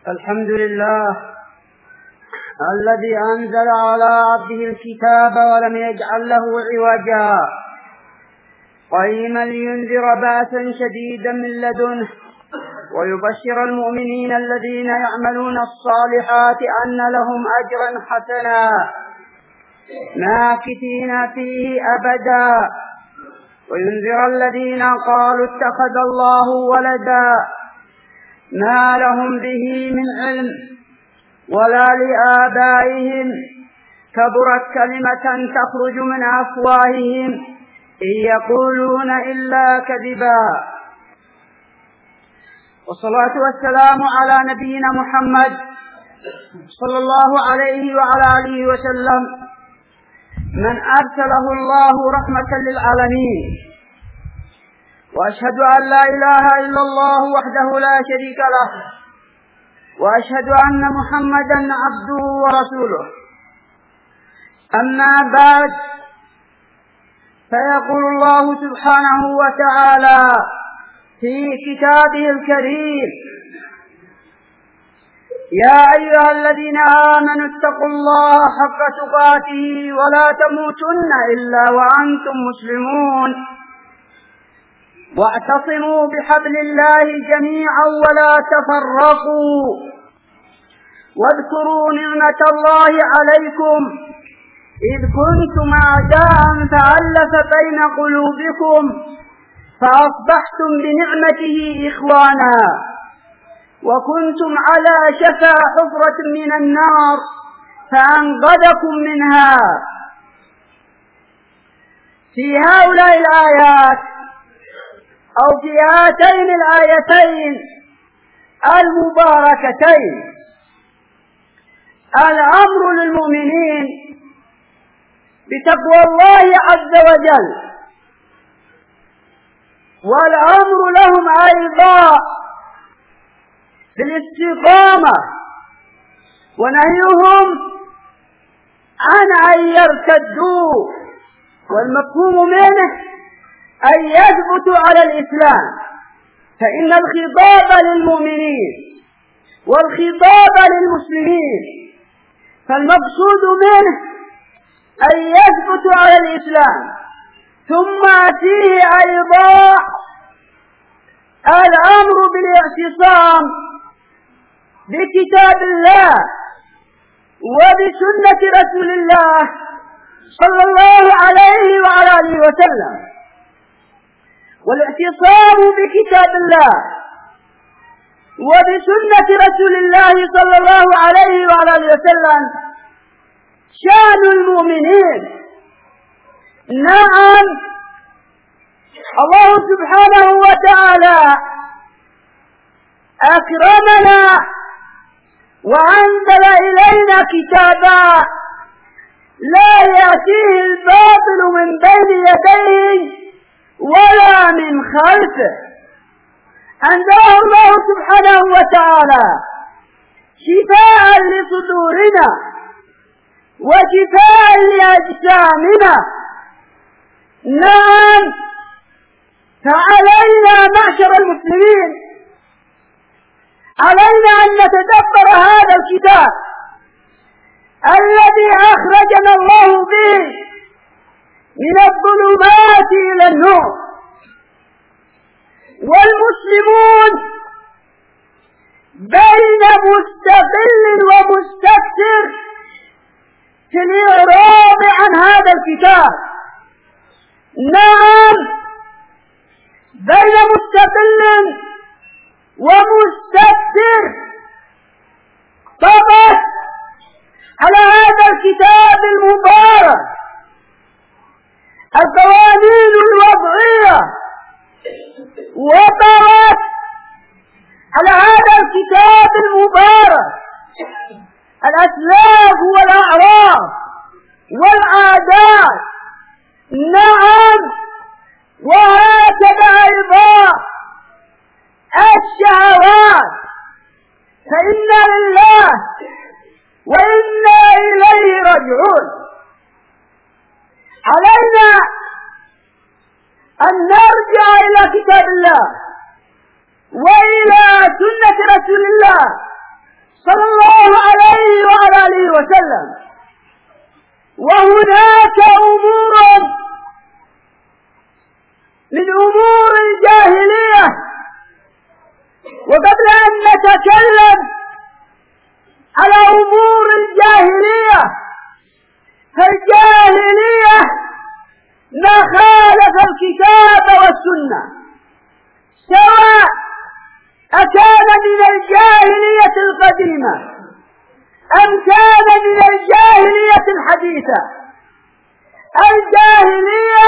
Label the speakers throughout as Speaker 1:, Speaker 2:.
Speaker 1: الحمد لله الذي أنزل على عبده الكتاب ولم يجعل له عوجا قيما لينذر بأسا شديدا من لدنه ويبشر المؤمنين الذين يعملون الصالحات أن لهم أجرا حسنا ماكثين فيه أبدا وينذر الذين قالوا اتخذ الله ولدا ما لهم به من علم ولا لآبائهم كبرت كلمة تخرج من أفواههم إن يقولون إلا كذبا. والصلاة والسلام على نبينا محمد صلى الله عليه وعلى آله وسلم من أرسله الله رحمة للعالمين، وأشهد أن لا إله إلا الله وحده لا شريك له، وأشهد أن محمدا عبده ورسوله. أما بعد، فيقول الله سبحانه وتعالى في كتابه الكريم: يا أيها الذين آمنوا اتقوا الله حق تقاته ولا تموتن إلا وأنتم مسلمون، واعتصموا بحبل الله جميعا ولا تفرقوا، واذكروا نعمة الله عليكم إذ كنتم أعداء فألف بين قلوبكم فأصبحتم بنعمته إخوانا، وكنتم على شفا حفرة من النار فأنقذكم منها. في هؤلاء الآيات أو في هاتين الآيتين المباركتين الأمر للمؤمنين بتقوى الله عز وجل، والأمر لهم أيضا بالاستقامة، ونهيهم عن أن يرتدوا، والمفهوم منه أن يثبتوا على الإسلام، فإن الخطاب للمؤمنين والخطاب للمسلمين، فالمقصود منه أن يثبتوا على الإسلام، ثم فيه أيضا الأمر بالاعتصام بكتاب الله وبسنة رسول الله صلى الله عليه وعلى آله وسلم. والاعتصام بكتاب الله وبسنة رسول الله صلى الله عليه وعلى آله وسلم شأن المؤمنين. نعم، الله سبحانه وتعالى أكرمنا وأنزل إلينا كتابا لا يأتيه الباطل من بين يديه ولا من خلفه. أنزله الله سبحانه وتعالى شفاء لصدورنا وشفاء لأجسامنا. نعم، فعلينا معشر المسلمين، علينا أن نتدبر هذا الكتاب الذي أخرجنا الله به من الظلمات إلى النور. والمسلمون بين مستقل ومستكثر في الإعراض عن هذا الكتاب. نعم، بين مستقل ومستكثر طبعا على هذا الكتاب المبارك القوانين الوضعية، وطرت على هذا الكتاب المبارك الأسلاف والأعراف والعادات. نعم، وهكذا أيضا الشهوات، فإنا لله وإنا إليه راجعون. علينا أن نرجع إلى كتاب الله وإلى سنة رسول الله وسلم. وهناك أمور من أمور الجاهلية. وقبل أن نتكلم على أمور الجاهلية، فالجاهلية ما خالف الكتاب والسنة، سواء أكان من الجاهلية القديمة أم كان من الجاهلية الحديثة. الجاهلية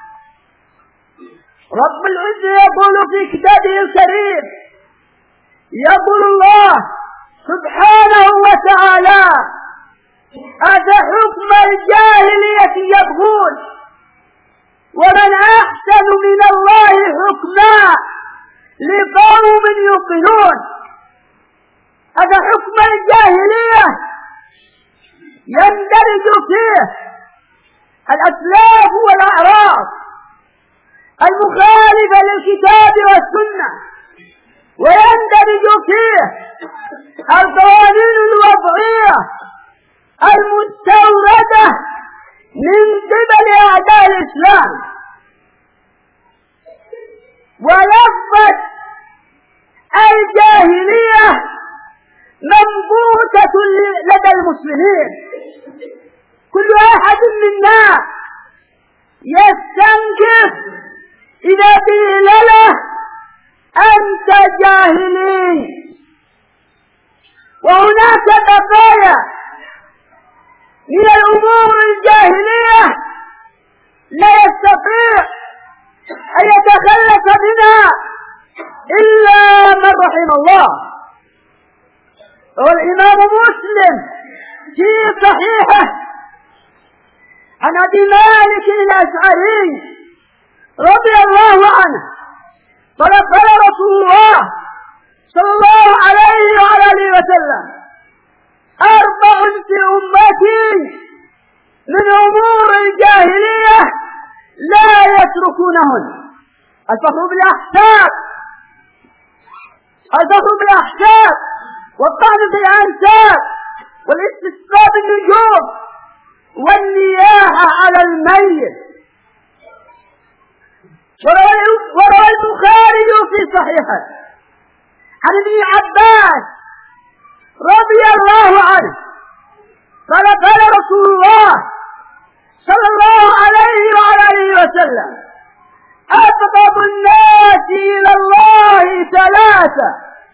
Speaker 1: رب العزة يقول في كتابه الكريم، يقول الله سبحانه وتعالى: أفحكم الجاهلية يبغون ومن أحسن من الله حكما لقوم يوقنون. أفحكم الجاهلية يندرج فيه الأسلاف والأعراض المخالفة للكتاب والسنة، ويندرج فيه القوانين الوضعية المستوردة من قبل أعداء الإسلام. ولفظة الجاهلية منبوتة لدى المسلمين. كل أحد منا يستنكف إذا قيل له أنت جاهلي. وهناك بقايا من الأمور الجاهلية لا يستطيع أن يتخلص منها إلا من رحم الله. والإمام مسلم في صحيحه عن أبي مالك الأشعري رضي الله عنه قال: قال رسول الله صلى الله عليه وعلى آله وسلم: 4 في أمتي من أمور الجاهلية لا يتركونهن: الفخر بالأحساب، والطعن في الأنساب، والاستسقاء بالنجوم، والنياحة على الميت. وروى البخاري في صحيحه عن ابن عباس رضي الله عنه قال: قال رسول الله صلى الله عليه وعلى آله وسلم: أبغض الناس إلى الله 3: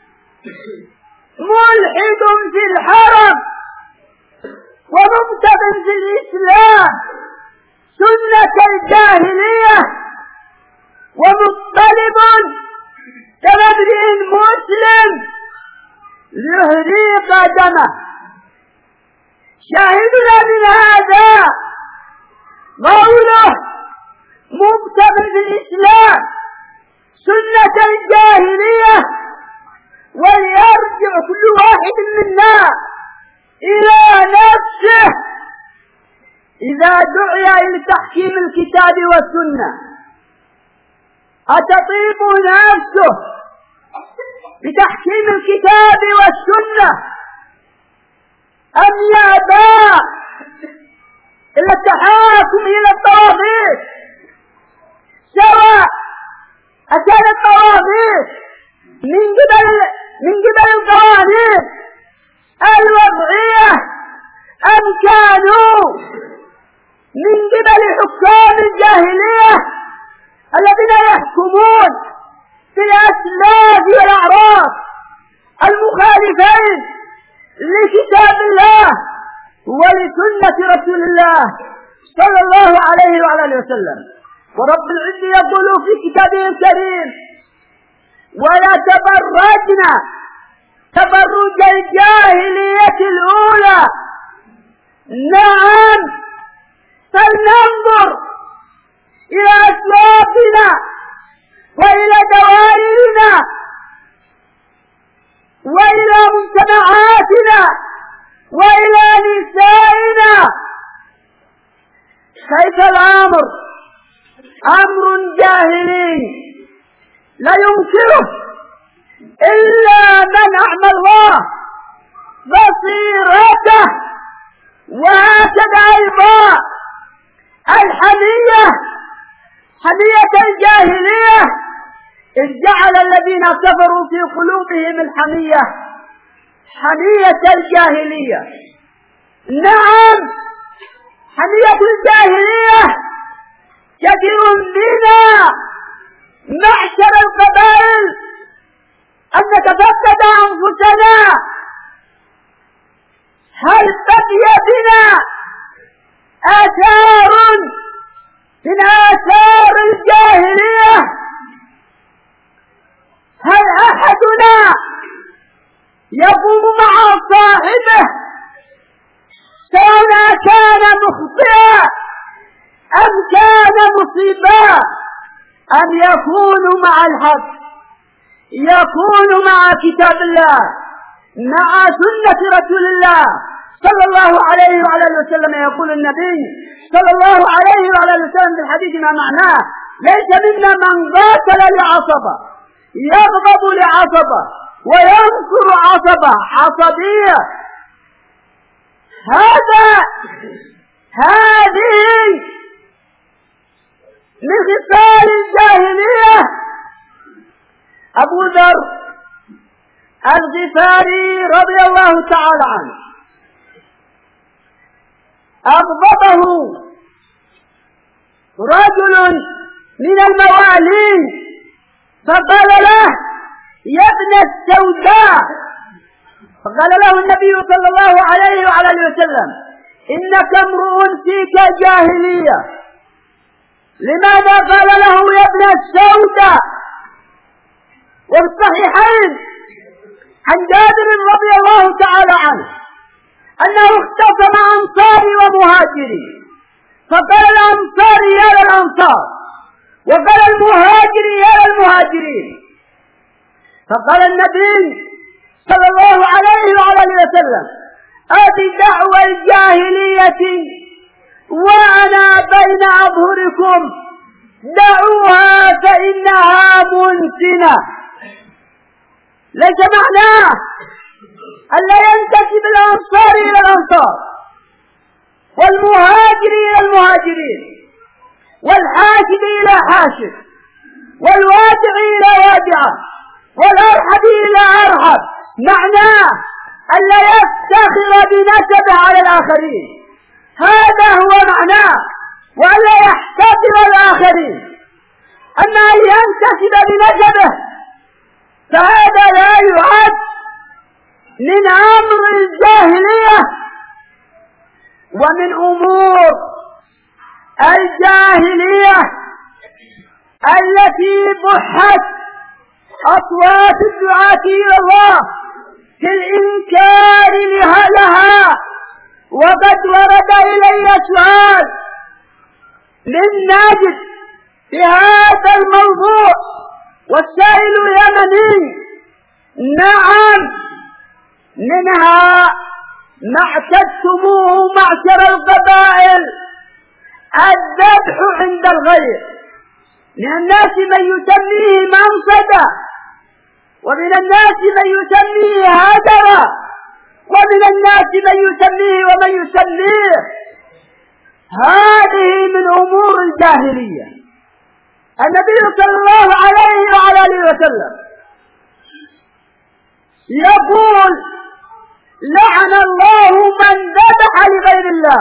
Speaker 1: ملحد في الحرم، ومبتغ في الإسلام سنة الجاهلية، ومطلب كمبرئ مسلم ليهريق دمه. شاهدنا من هذا قوله مبتغ في الإسلام سنة الجاهلية، وليرجع كل واحد منا إلى نفسه إذا دعي إلى تحكيم الكتاب والسنة. أتطيب نفسه بتحكيم الكتاب والسنة أم يأبى إلا التحاكم إلى الطواغيت، سواء أكان الطواغيت من قبل القوانين الوضعية أم كانوا من قبل حكام الجاهلية الذين يحكمون في الأسلاف والأعراض المخالفين لكتاب الله ولسنة رسول الله صلى الله عليه وعلى آله وسلم. ورب العزة يقول في كتابه الكريم: ولا تبرجنا تبرج الجاهلية الأولى. نعم، فلننظر إلى أسلافنا وإلى دوائرنا وإلى مجتمعاتنا وإلى نسائنا، كيف الأمر أمر جاهلي لا ينكره إلا من أعمى الله بصيرته وهكذا أيضا الحمية، حمية الجاهلية، إذ جعل الذين كفروا في قلوبهم الحمية حمية الجاهلية. نعم، حمية الجاهلية كثير منا معشر القبائل أن نتفتت أنفسنا، هل بقي بنا آثار من آثار الجاهلية؟ هل أحدنا يقوم مع صاحبه سواء كان مخطئا أم كان مصيبا أن يكون مع الحق، يكون مع كتاب الله، مع سنة رسول الله صلى الله عليه وعلى وسلم؟ يقول النبي صلى الله عليه وعلى وسلم في الحديث ما معناه: ليس منا من قاتل لعصبة، يغضب لعصبة وينصر عصبة، عصبية. هذه من خصال الجاهلية. أبو ذر الغفاري رضي الله تعالى عنه أغضبه رجل من الموالين فقال له: يا ابن السوداء. فقال له النبي صلى الله عليه وعلى وسلم: إنك امرؤ فيك جاهلية. لماذا قال له يا ابن السوداء؟ وفي الصحيحين عن جابر رضي الله تعالى عنه أنه اختصم أنصاري ومهاجري، فقال الأنصاري يا للأنصار، وقال المهاجري يا للمهاجرين. فقال النبي صلى الله عليه وعلى وسلم: أبي دعوى الجاهلية وأنا بين أظهركم، دعوها فإنها منتنة. ليس معناه ألا ينتسب الأنصار إلى الأنصار، والمهاجر إلى المهاجرين، والحاشد إلى حاشد، والوادع إلى وادعة، والأرحب إلى أرحب. معناه ألا يفتخر بنسبه على الآخرين، هذا هو معناه، وألا يحتقر الآخرين. أما أن ينتسب بنسبه فهذا لا يعد من أمر الجاهلية. ومن أمور الجاهلية التي بحت أصوات الدعاة إلى الله في الإنكار لها، وقد ورد إلي سؤال من ناجد في هذا الموضوع، والسائل يمني. نعم، منها ما اعتدتموه معشر القبائل: الذبح عند الغير. من الناس من يسميه منصدا، ومن الناس من يسميه هدرا، ومن الناس من يسميه ومن يسميه. هذه من أمور الجاهلية. النبي صلى الله عليه وعلى آله وسلم يقول: لعن الله من ذبح لغير الله.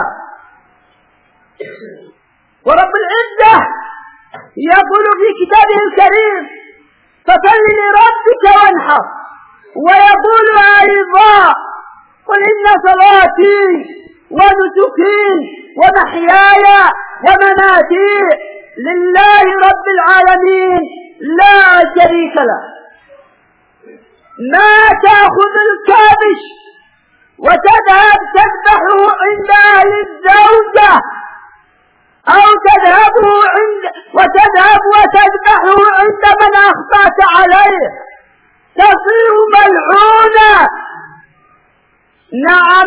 Speaker 1: ورب العزة يقول في كتابه الكريم: فصل لربك وانحر. ويقول أيضا: قل إن صلاتي ونسكي ومحياي ومماتي لله رب العالمين لا شريك له. ما تأخذ الكابش وتذهب تذبحه عند أهل الزوجة، أو تذهب وتذبحه عند من أخطأت عليه، تصير ملعونة. نعم،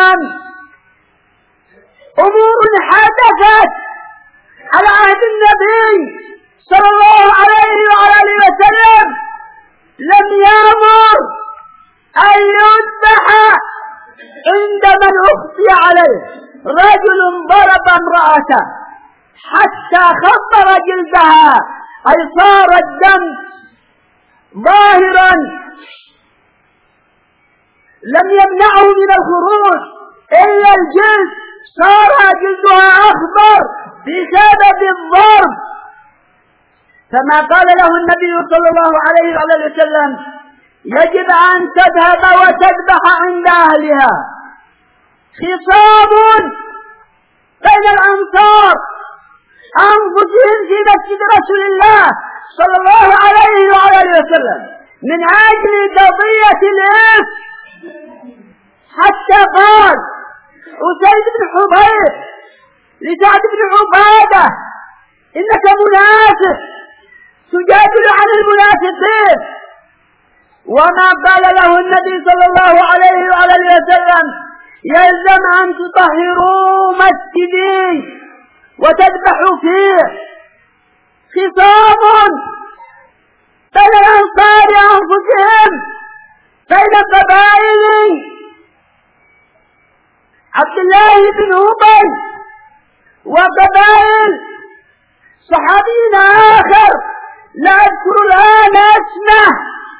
Speaker 1: أمور حدثت على عهد النبي صلى الله عليه وعلى وسلم لم يأمر أن يذبح عندما أخفي عليه رجل ضرب امرأته حتى خطر جلدها، أي صار الدم ظاهرا لم يمنعه من الخروج إلا الجلد، صار جلدها أخضر بسبب الضرب. فما قال له النبي صلى الله عليه وسلم يجب أن تذهب وتذبح عند أهلها. خصام بين الأنصار أنفسهم في مسجد رسول الله صلى الله عليه وسلم من أجل قضية الإفك، حتى قال أسيد بن حضير لسعد بن عبادة إنك منافق تجادل عن المنافقين. وما قال له النبي صلى الله عليه وسلم يلزم أن تطهروا مسجدي وتذبحوا فيه. خصام بين الأنصار أنفسهم، بين قبائل عبد الله بن أبي وقبائل صحابي آخر لا أذكر الآن اسمه،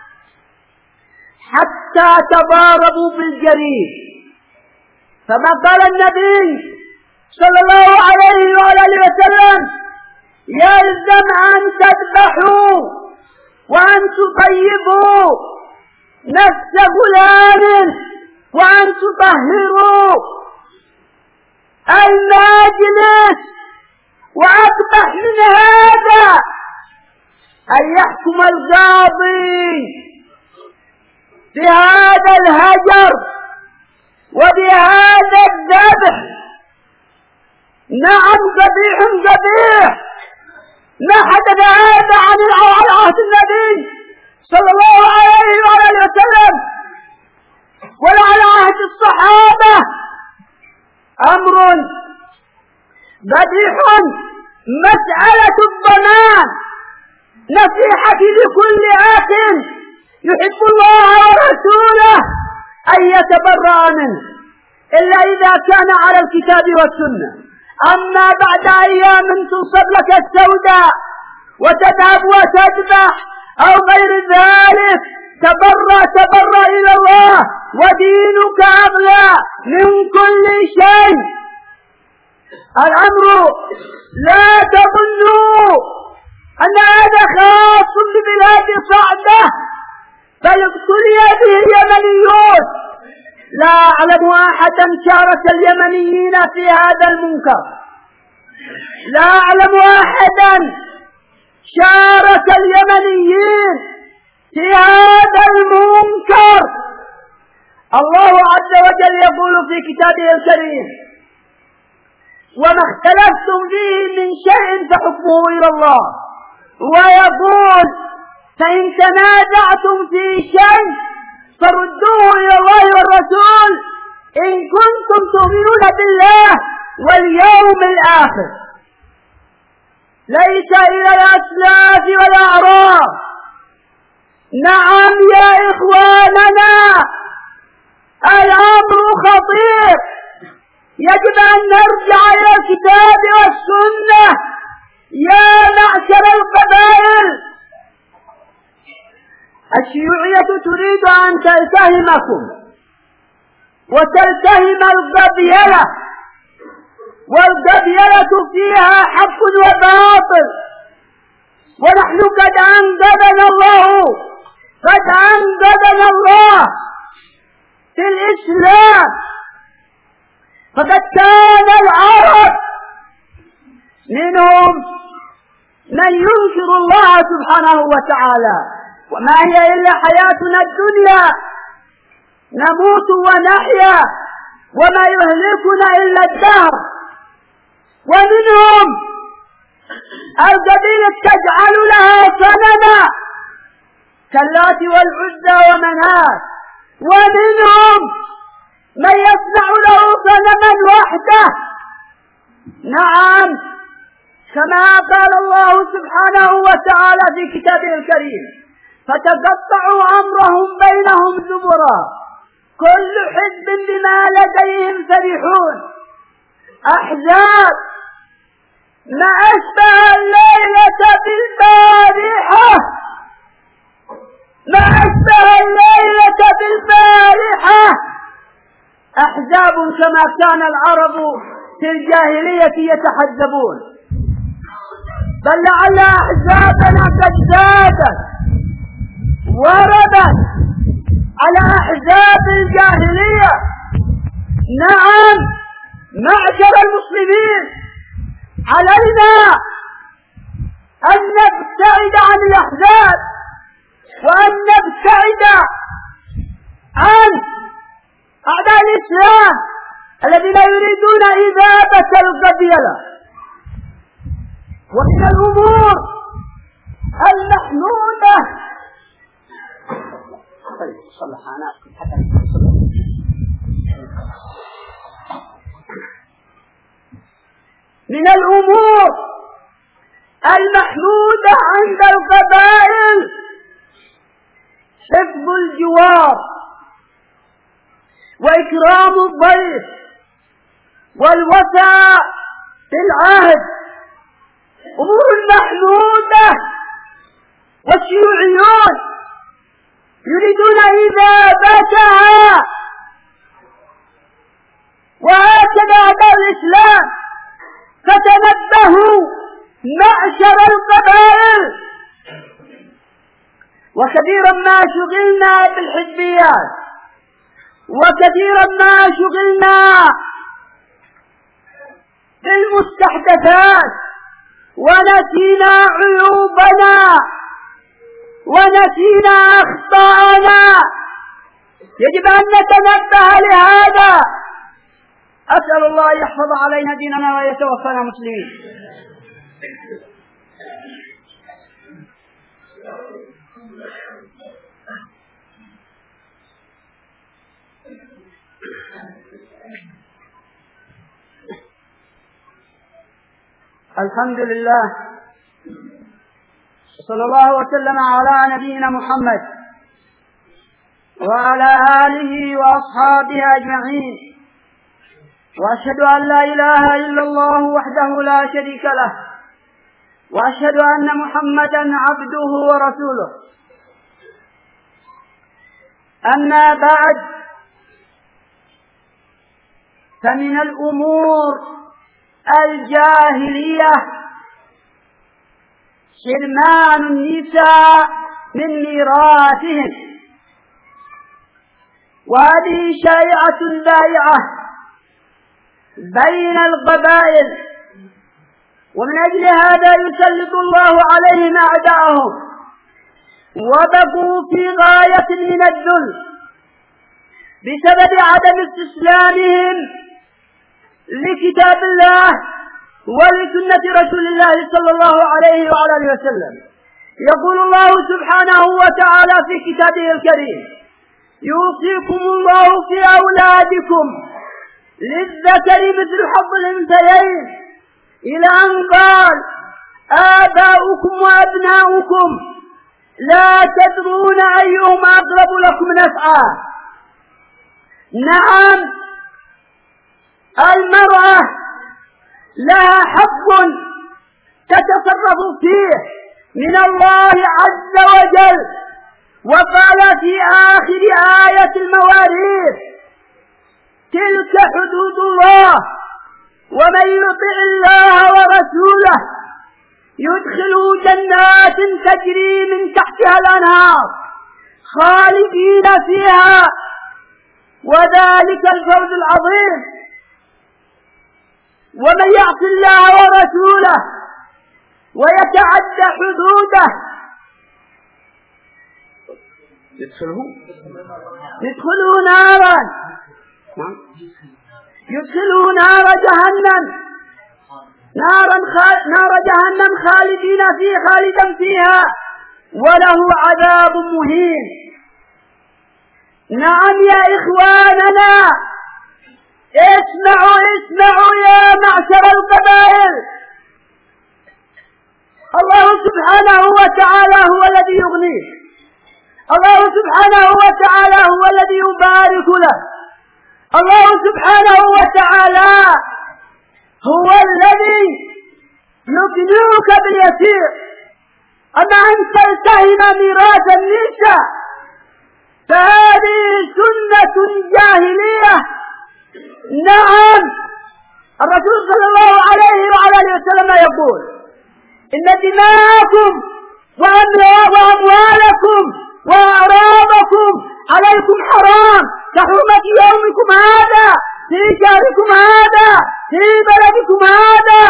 Speaker 1: حتى تضاربوا بالجريح. فما قال النبي صلى الله عليه وسلم يلزم أن تذبحوا وأن تطيبوا نفس فلان وأن تطهروا المجلس. وأقبح من هذا أن يحكم القاضي بهذا الهجر وبهذا الذبح. نعم قبيح قبيح، ما حدث هذا عن عهد النبي صلى الله عليه وسلم ولا على عهد الصحابة. أمر قبيح. مسألة الضمان نصيحتي لكل أخ يحب الله ورسوله أن يتبرأ منه إلا إذا كان على الكتاب والسنة. أما بعد أيام تنصب لك السوداء وتذهب وتذبح أو غير ذلك، تبرأ إلى الله ودينك أغلى من كل شيء. الأمر لا تظنوا أن هذا خاص ببلاد صعدة، بل ابتلي به اليمنيون. لا أعلم أحدا شارك اليمنيين في هذا المنكر، لا أعلم أحدا شارك اليمنيين في هذا المنكر. الله عز وجل يقول في كتابه الكريم وما اختلفتم فيه من شيء فحكمه إلى الله. ويقول فإن تنازعتم في شيء فردوه إلى الله والرسول إن كنتم تؤمنون بالله واليوم الآخر. ليس إلى الأسلاف والأعراف. نعم يا إخواننا، الأمر خطير، يجب أن نرجع إلى الكتاب والسنة. يا معشر القبائل، الشيوعية تريد أن تلتهمكم وتلتهم القبيلة، والقبيلة فيها حق وباطل، ونحن قد أنقذنا الله في الإسلام. فقد كان العرب منهم من ينكر الله سبحانه وتعالى، وما هي إلا حياتنا الدنيا نموت ونحيا وما يهلكنا إلا الدهر. ومنهم القبيلة تجعل لها صنما كاللات والعزى ومنات، ومنهم من يصنع له صنما وحده. نعم، كما قال الله سبحانه وتعالى في كتابه الكريم فتقطعوا أمرهم بينهم زبرا كل حزب بما لديهم فرحون. أحزاب ما أشبه الليلة بالبارحة، ما أشبه الليلة بالبارحة. أحزاب كما كان العرب في الجاهلية يتحزبون، بل لعل أحزابنا قد زادت وردت على أحزاب الجاهلية. نعم معشر المسلمين، علينا أن نبتعد عن الأحزاب وأن نبتعد عن أعداء الإسلام الذين يريدون إذابة القبيلة. ومن الأمور المحمودة من الأمور المحمودة عند القبائل حفظ الجوار وإكرام الضيف والوفاء بالعهد، أمور محمودة. والشيوعيون يريدون إذابتها، وهكذا أعداء الإسلام. فتنبهوا معشر القبائل. وكثيرا ما شغلنا بالحزبيات، وكثيرا ما شغلنا بالمستحدثات، ونسينا عيوبنا ونسينا أخطاءنا. يجب أن نتنبه لهذا. أسأل الله يحفظ علينا ديننا ويتوفانا مسلمين. الحمد لله، صلى الله وسلم على نبينا محمد وعلى آله وأصحابه أجمعين، وأشهد أن لا إله إلا الله وحده لا شريك له، وأشهد أن محمدا عبده ورسوله. أما بعد، فمن الأمور الجاهلية حرمان النساء من ميراثهم، وهذه شائعة ذائعة بين القبائل، ومن أجل هذا يسلط الله عليهم أعداءهم، وبقوا في غاية من الذل بسبب عدم استسلامهم لكتاب الله ولسنة رسول الله صلى الله عليه وعلى آله وسلم. يقول الله سبحانه وتعالى في كتابه الكريم: يوصيكم الله في أولادكم للذكر مثل حظ الأنثيين، إلى أن قال: آباؤكم وأبناؤكم لا تدرون أيهم أقرب لكم نفعا. نعم، المرأة لها حق تتصرف فيه من الله عز وجل، وقال في آخر آية المواريث: تلك حدود الله، ومن يطع الله ورسوله يدخله جنات تجري من تحتها الأنهار خالدين فيها، وذلك الفوز العظيم. ومن يعص الله ورسوله ويتعدى حدوده يدخله نار جهنم، نار جهنم خالدا فيها، وله عذاب مهين. نعم يا إخواننا، اسمعوا يا معشر القبائل. الله سبحانه وتعالى هو الذي يغنيه، الله سبحانه وتعالى هو الذي يبارك له، الله سبحانه وتعالى هو الذي يبنيك باليسير. أما أن تلتهم ميراث النساء فهذه سنة جاهلية. نعم، الرسول صلى الله عليه وعلى آله وسلم يقول: إن دماءكم وأموالكم وأعراضكم عليكم حرام كحرمة يومكم هذا في شهركم هذا في بلدكم هذا،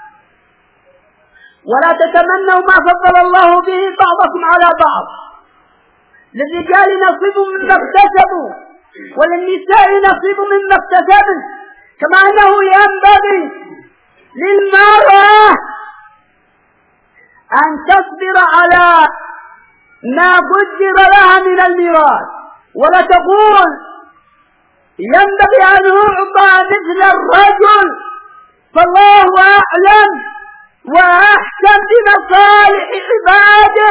Speaker 1: ولا تتمنوا ما فضل الله به بعضكم على بعض. للرجال نصيب مما اكتسبوا وللنساء نصيب مما اكتسبن، كما أنه ينبغي للمرأة أن تصبر على ما قدر لها من الميراث، ولا تقول ينبغي أن يعطى مثل الرجل، فالله أعلم وأحكم بمصالح عباده.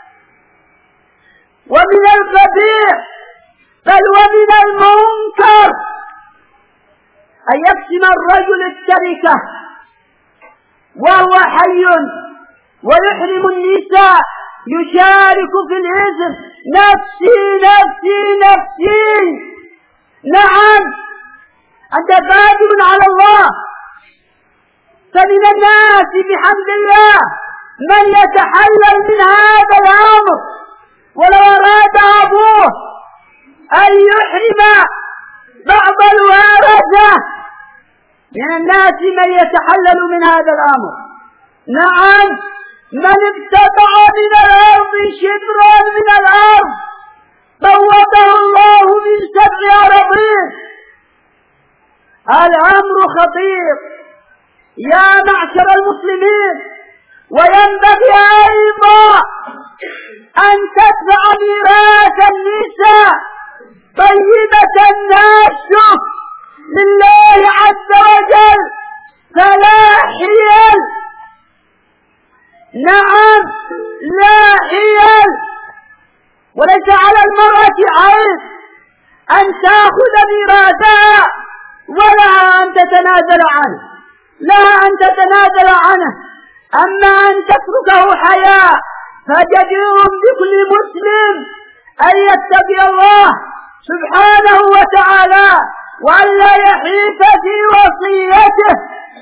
Speaker 1: ومن القبيح بل ومن المنكر أن يقسم الرجل التركة وهو حي ويحرم النساء، يشارك في الإثم، نفسي نفسي نفسي. نعم، أنت قادر على الله، فمن الناس بحمد الله من يتحلل من هذا الأمر، ولو أراد أبوه أن يحرم بعض الورثة من الناس من يتحلل من هذا الأمر. نعم، من ابتدع من الأرض شبرا من الأرض فوضه الله من 7 أراضين. الأمر خطير يا معشر المسلمين، وينبغي أيضا أن تدفع ميراث النساء طيبة ناشفة لله عز وجل، فلا حيل. نعم، لا حيل. وليس على المرأة عيب أن تأخذ ميراثها ولا أن تتنازل عنه، لها أن تتنازل عنه. أما أن تتركه حياء، فجدير بكل مسلم أن يتقي الله سبحانه وتعالى وألا يحيف في وصيته،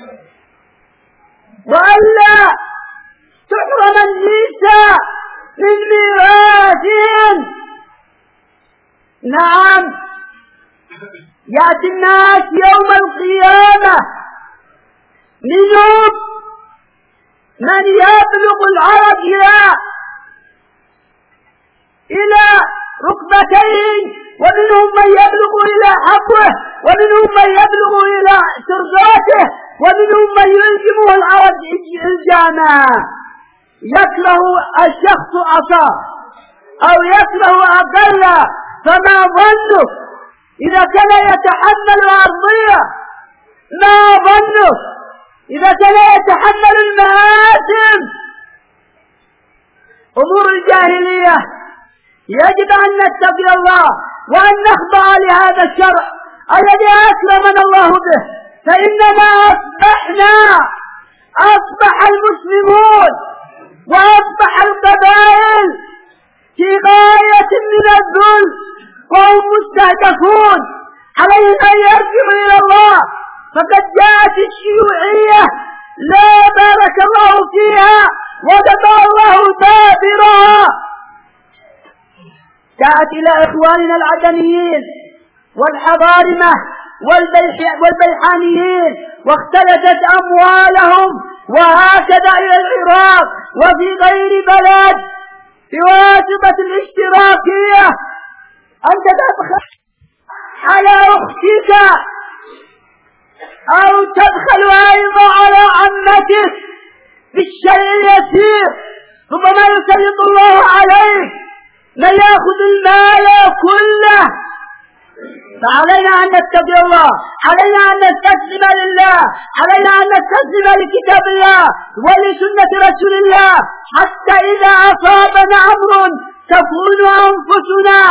Speaker 1: وألا تحرم النساء من ميراثهم. نعم، يأتي الناس يوم القيامة منهم من يبلغ العرض إلى ركبتين، ومنهم من يبلغ إلى حقه، ومنهم من يبلغ إلى سرقاته، ومنهم من يلزمه العرض إلزاما. يكره الشخص عصاه أو يكره أقل، فما ظنه إذا كان يتحمل أرضية؟ ما ظنه إذا كان يتحمل المآثم؟ أمور الجاهلية يجب أن نتقي الله وأن نخضع لهذا الشرع الذي أكرمنا الله به، فإننا أصبح المسلمون وأصبح القبائل في غاية من الذل، وهم مستهدفون. عليهم أن يرجعوا إلى الله، فقد جاءت الشيوعية لا بارك الله فيها وقطع الله دابرها، جاءت إلى إخواننا العدنيين والحضارمة والبيحانيين واختلست أموالهم، وهكذا إلى العراق وفي غير بلد بواسطة الاشتراكية. أنت تدخل على أختك أو تدخل أيضا على عمتك بالشيء اليسير، ربما يسلط الله عليك من يأخذ المال كله. فعلينا أن نتقي الله، علينا أن نستسلم لله، علينا أن نستسلم لكتاب الله ولسنة رسول الله، حتى إذا أصابنا أمر تكون أنفسنا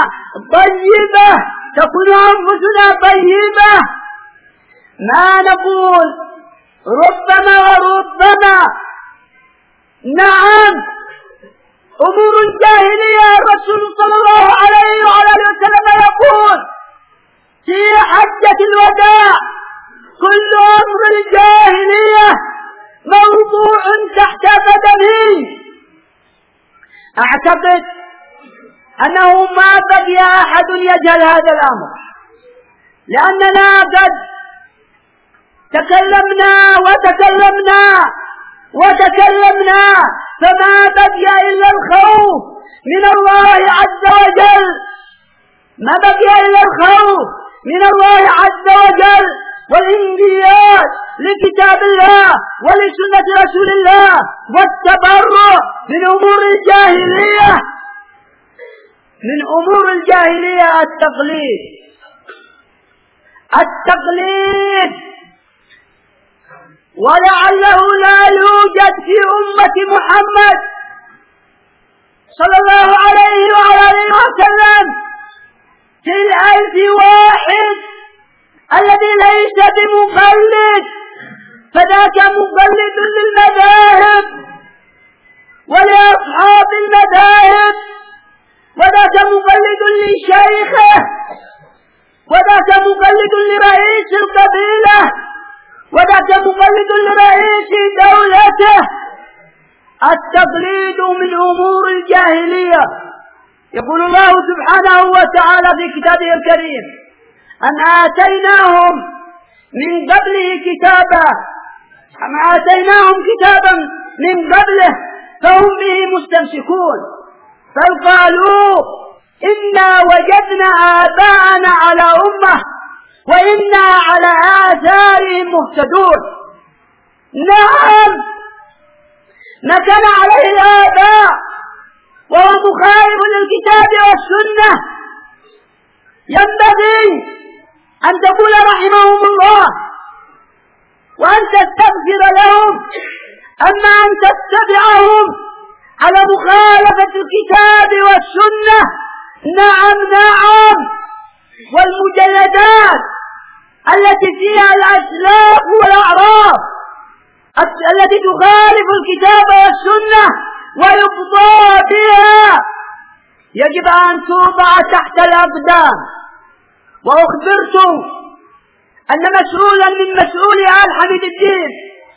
Speaker 1: طيبة. ما نقول ربما وربما. نعم، أمور الجاهلية الرسول صلى الله عليه وعلى وسلم يقول في حجة الوداع: كل أمر الجاهلية موضوع تحت قدمي. أعتقد أنه ما بقي أحد يجهل هذا الأمر، لأننا قد تكلمنا فما بقي إلا الخوف من الله عز وجل. ما بقي إلا الخوف من الله عز وجل والانقياد لكتاب الله ولسنة رسول الله والتبرؤ من أمور الجاهلية. التقليد ولعله لا يوجد في أمة محمد صلى الله عليه وعلى وسلم في 1000 واحد الذي ليس بمقلد، فذاك مقلد للمذاهب ولأصحاب المذاهب، وذاك مقلد لشيخه، وذاك مقلد لرئيس القبيلة، وذاك مقلد لرئيس دولته. التقليد من أمور الجاهلية. يقول الله سبحانه وتعالى في كتابه الكريم: أن آتيناهم كتابا من قبله فهم به مستمسكون، بل قالوا إنا وجدنا آباءنا على أمة وإنا على آثارهم مهتدون. نعم، ما كان عليه الآباء وهو مخالف للكتاب والسنة ينبغي أن تقول رحمهم الله وأن تستغفر لهم. أما أن تتبعهم على مخالفة الكتاب والسنة، نعم، والمجلدات التي فيها الأسلاف والأعراف التي تخالف الكتاب والسنة ويقضى بها يجب أن توضع تحت الأقدام. وأخبرتم أن مسؤولا من مسؤولي آل حميد الدين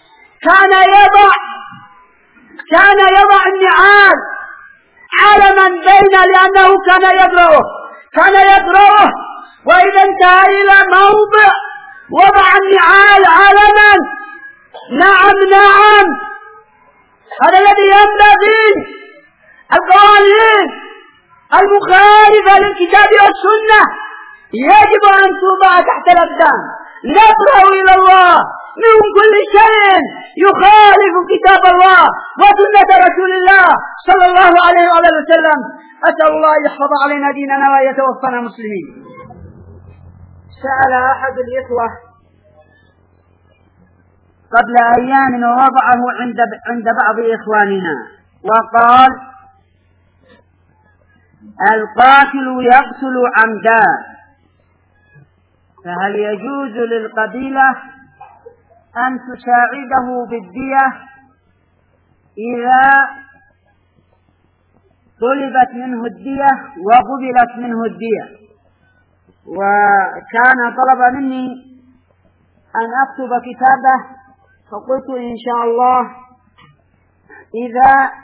Speaker 1: كان يضع النعال علما بين، لأنه كان يقرأه وإذا انتهى إلى موضع وضع النعال علما. نعم، هذا الذي ينبغي. القوانين المخالفة للكتاب والسنة يجب أن توضع تحت الأقدام. نبرأ إلى الله من كل شيء يخالف كتاب الله وسنة رسول الله صلى الله عليه وسلم. أسأل الله يحفظ علينا ديننا ويتوفنا مسلمين. سأل أحد الإخوة قبل أيام ووضعه عند بعض إخواننا وقال: القاتل يقتل عمدا، فهل يجوز للقبيلة أن تساعده بالدية إذا طلبت منه الدية وقبلت منه الدية؟ وكان طلب مني أن أكتب كتابه، فقلت إن شاء الله إذا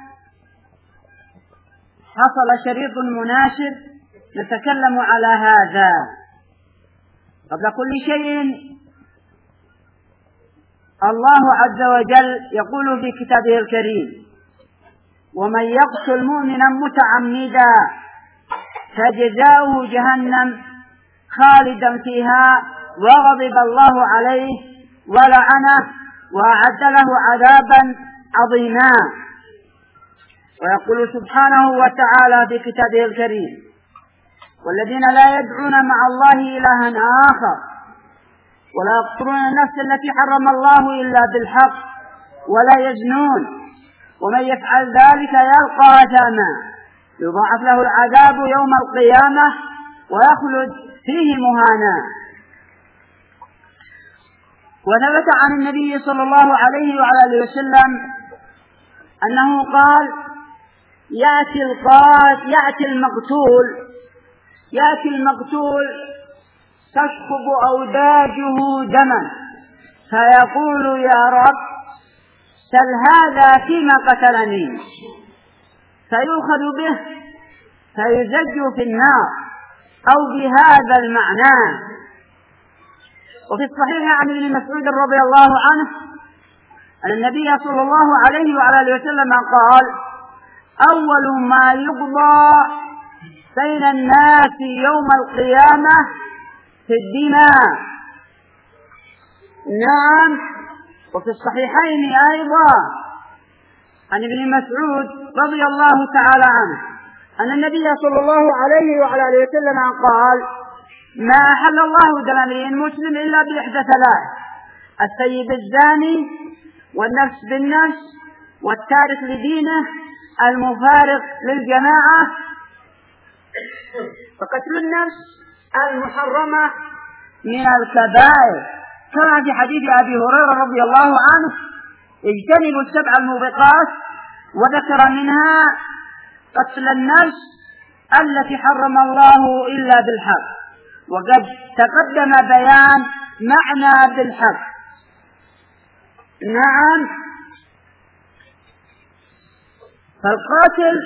Speaker 1: حصل شريط مناسب نتكلم على هذا. قبل كل شيء الله عز وجل يقول في كتابه الكريم: ومن يقتل مؤمنا متعمدا فجزاؤه جهنم خالدا فيها وغضب الله عليه ولعنه وأعد له عذابا عظيما. ويقول سبحانه وتعالى في كتابه الكريم: والذين لا يدعون مع الله إلها آخر ولا يقتلون النفس التي حرم الله إلا بالحق ولا يزنون ومن يفعل ذلك يلقى أثاما يضاعف له العذاب يوم القيامة ويخلد فيه مهانا. وثبت عن النبي صلى الله عليه وعلى آله وسلم أنه قال: يأتي المقتول تشخب أوداجه دما فيقول: يا رب سل هذا فيما قتلني، فيؤخذ به فيزج في النار أو بهذا المعنى. وفي الصحيح عن ابن مسعود رضي الله عنه أن النبي صلى الله عليه وعلى آله وسلم قال: أول ما يقضى بين الناس يوم القيامة في الدماء. نعم. وفي الصحيحين أيضا عن ابن مسعود رضي الله تعالى عنه أن النبي صلى الله عليه وعلى آله وسلم قال: ما أحل الله دم امرئ مسلم إلا بإحدى ثلاث: السيب الزاني، والنفس بالنفس، والتارك لدينه، المفارق للجماعة. فقتل النفس المحرمة من الكبائر، كما في حديث أبي هريرة رضي الله عنه: اجتنبوا السبع الموبقات، وذكر منها قتل النفس التي حرم الله إلا بالحق. وقد تقدم بيان معنى بالحق. نعم. فالقاتل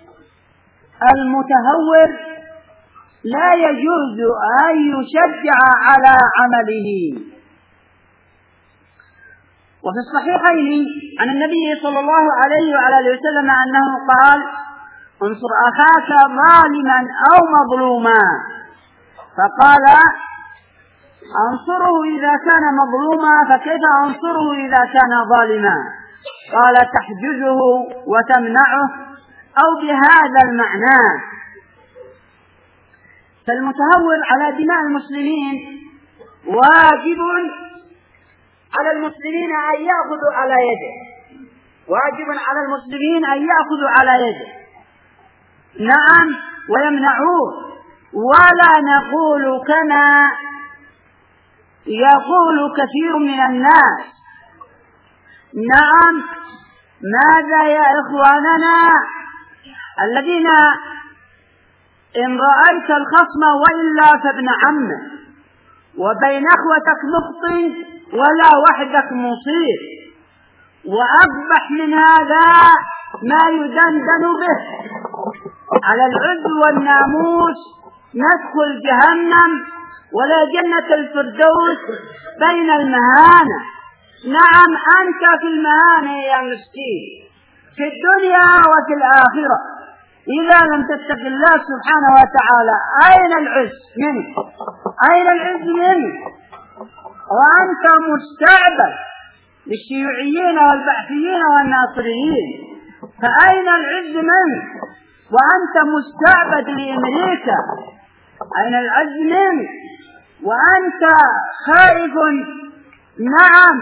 Speaker 1: المتهور لا يجوز أن يشجع على عمله. وفي الصحيحين عن النبي صلى الله عليه وعلى آله وسلم أنه قال: انصر أخاك ظالما أو مظلوما. فقال: أنصره إذا كان مظلوما، فكيف أنصره إذا كان ظالما؟ قال: تحجزه وتمنعه أو بهذا المعنى. فالمتهور على دماء المسلمين واجب على المسلمين أن يأخذوا على يده، واجب على المسلمين أن يأخذوا على يده. نعم. ويمنعوه. ولا نقول كما يقول كثير من الناس: نعم، ماذا يا إخواننا الذين إن رأيت الخصم وإلا فابن عمه، وبين أخوتك مخطي ولا وحدك مصيب، وأقبح من هذا ما يدندن به على العز والناموس ندخل جهنم ولا جنة الفردوس بين المهانة. نعم، أنت في المهانة يا مسكين في الدنيا وفي الآخرة إذا لم تتق الله سبحانه وتعالى. أين العز منك؟ أين العز منك؟ وأنت مستعبد للشيوعيين والبعثيين والناصريين، فأين العز منك؟ وأنت مستعبد لأمريكا، أين العز منك؟ وأنت خائف. نعم،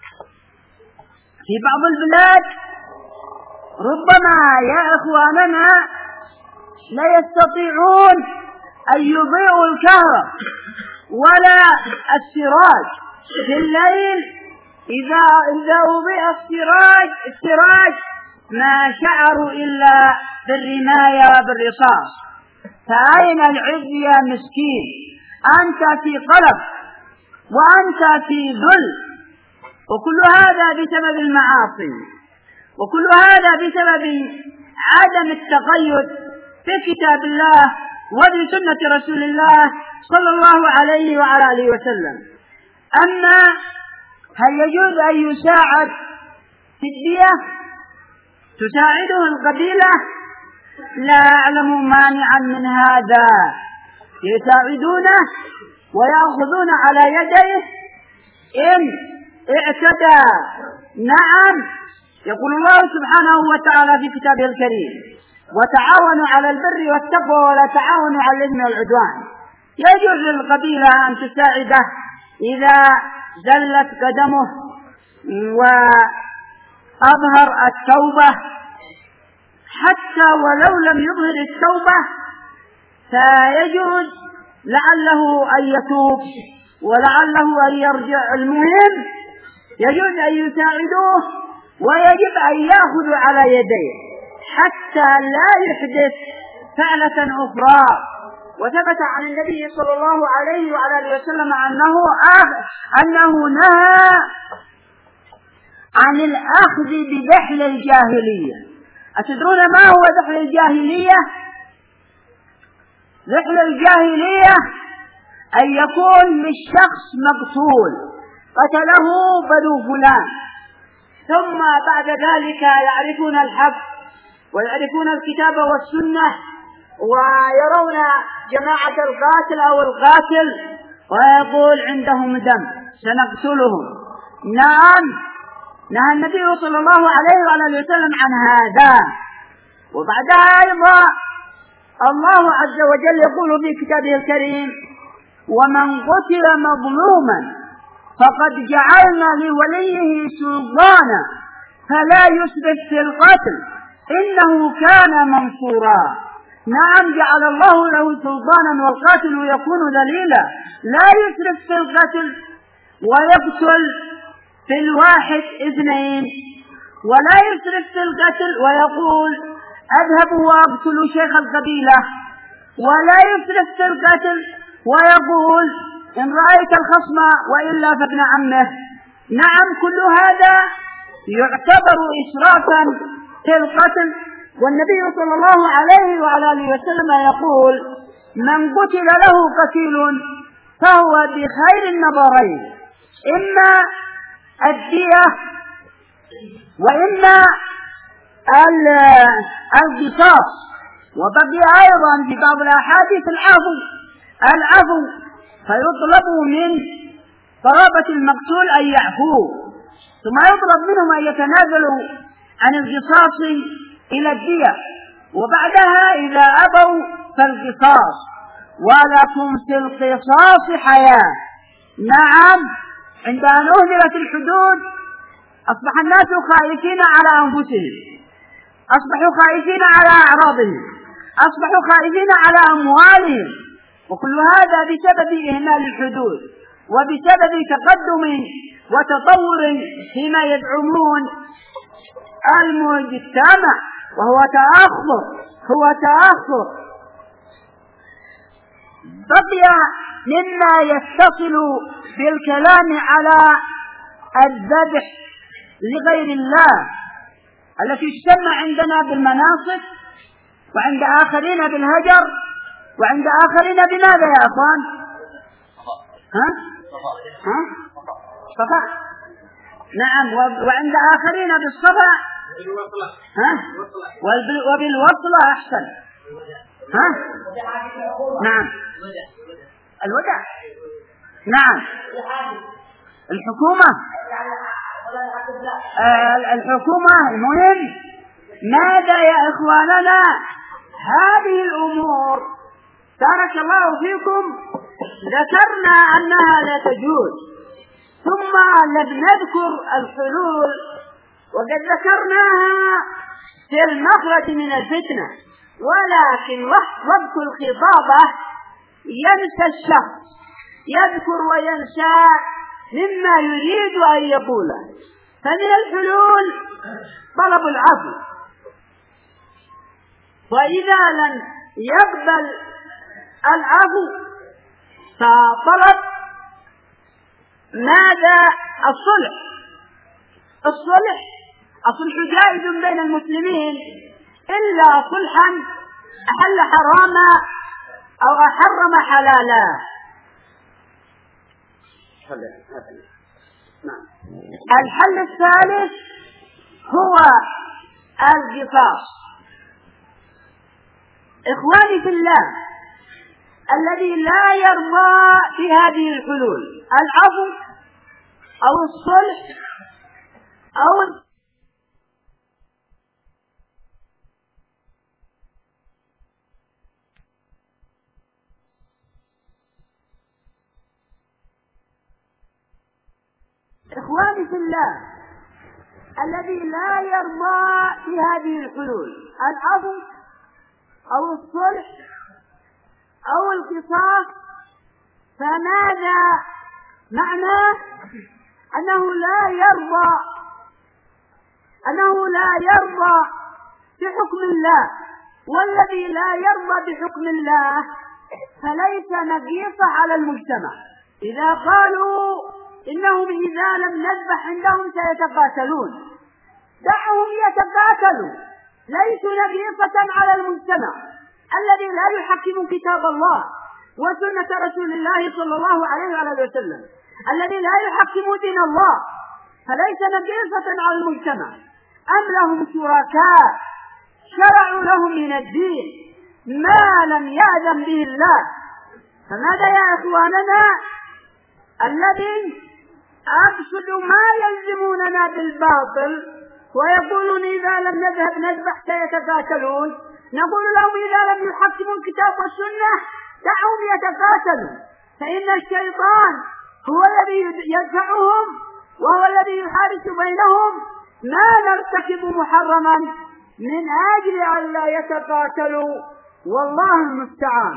Speaker 1: في بعض البلاد ربما يا إخواننا لا يستطيعون أن يضيئوا الكهرباء ولا السراج في الليل. إذا أضيء السراج ما شعروا إلا بالرماية وبالرصاص. فأين العز يا مسكين؟ أنت في قلب وأنت في ذل، وكل هذا بسبب المعاصي، وكل هذا بسبب عدم التقيد بكتاب الله وبسنة رسول الله صلى الله عليه وعلى آله وسلم. أما هل يجوز أن يساعد في الدية تساعده القبيلة؟ لا أعلم مانعا من هذا، يساعدونه ويأخذون على يديه إن اعتدى. نعم، يقول الله سبحانه وتعالى في كتابه الكريم: وتعاونوا على البر والتقوى ولا تعاونوا على الإثم والعدوان. يجوز للقبيلة أن تساعده إذا زلت قدمه وأظهر التوبة حتى ولو لم يظهر التوبة فيجوز لعله أن يتوب ولعله أن يرجع. المهم يجوز أن يساعدوه ويجب أن يأخذوا على يديه حتى لا يحدث فعلة أخرى. وثبت عن النبي صلى الله عليه وعلى آله وسلم أنه نهى عن الأخذ بدحل الجاهلية. أتدرون ما هو دحل الجاهلية؟ دحل الجاهلية أن يكون للشخص مقتول قتله بنو فلان، ثم بعد ذلك يعرفون الحق ويعرفون الكتاب والسنة ويرون جماعة القاتل أو القاتل ويقول عندهم دم سنقتلهم. نعم، نهى النبي صلى الله عليه وآله وسلم عن هذا. وبعدها أيضا الله عز وجل يقول في كتابه الكريم: ومن قتل مظلوما فقد جعلنا لوليه سلطانا فلا يسرف في القتل إنه كان منصورا. نعم، جعل الله له سلطانا والقاتل يكون ذليلا، لا يسرف في القتل ويقتل في الواحد اثنين، ولا يسرف في القتل ويقول أذهب وأقتل شيخ القبيلة، ولا يسرف في القتل ويقول إن رأيت الخصم وإلا فابن عمه. نعم، كل هذا يعتبر إسرافا في القتل. والنبي صلى الله عليه وعلى آله وسلم يقول: من قتل له قتيل فهو بخير النظرين، إما الدية وإما القصاص. وبقي أيضا في بعض الأحاديث العفو، فيطلب من قرابة المقتول أن يعفوه، ثم يطلب منهم أن يتنازلوا عن القصاص إلى الدية، وبعدها إذا أبوا فالقصاص، ولكم في القصاص حياة. نعم، عند أن أهدرت الحدود أصبح الناس خائفين على أنفسهم، أصبحوا خائفين على أعراضهم، أصبحوا خائفين على أموالهم، وكل هذا بسبب إهمال الحدود وبسبب تقدم وتطور فيما يدعمون المجتمع، وهو تأخر. بقي مما يتصل بالكلام على الذبح لغير الله التي تسمى عندنا بالمناصب، وعند آخرين بالهجر، وعند آخرين بماذا يا أخوان؟ صفا. نعم، وعند آخرين بالصفا، وبالوصلة أحسن. نعم، الوداع. نعم، الحكومة. المهم ماذا يا إخواننا؟ هذه الأمور بارك الله فيكم ذكرنا أنها لا تجوز، ثم نذكر الحلول، وقد ذكرناها في المخرج من الفتنة، ولكن وقت الخطابة ينسى الشخص، يذكر وينسى مما يريد أن يقوله. فمن الحلول طلب العفو، وإذا لم يقبل العفو فطلب ماذا؟ الصلح جائز بين المسلمين إلا صلحا أحل حراما أو أحرم حلالا. الحل الثالث هو القصاص. إخواني في الله، الذي لا يرضى في هذه الحلول العفو أو الصلح أو إخواني في الله، الذي لا يرضى بهذه الحلول، العفو أو الصلح أو القصاص، فماذا معناه؟ أنه لا يرضى بحكم الله، والذي لا يرضى بحكم الله فليس نقيصة على المجتمع. إذا قالوا إنهم إذا لم نذبح عندهم سيتقاتلون، دعهم يتقاتلوا، ليسوا نقيصة على المجتمع الذي لا يحكم كتاب الله وسنة رسول الله صلى الله عليه وسلم، الذي لا يحكم دين الله، فليس نقيصة على المجتمع. أم لهم شركاء شرعوا لهم من الدين ما لم يأذن به الله؟ فماذا يا إخواننا الذي أقصد ما يلزموننا بالباطل ويقولون إذا لم نذهب نذبح سيتقاتلون؟ نقول لهم إذا لم يحكموا الكتاب والسنة دعهم يتقاتلوا، فإن الشيطان هو الذي يدفعهم وهو الذي يحارس بينهم، ما نرتكب محرما من أجل أن لا يتقاتلوا، والله المستعان.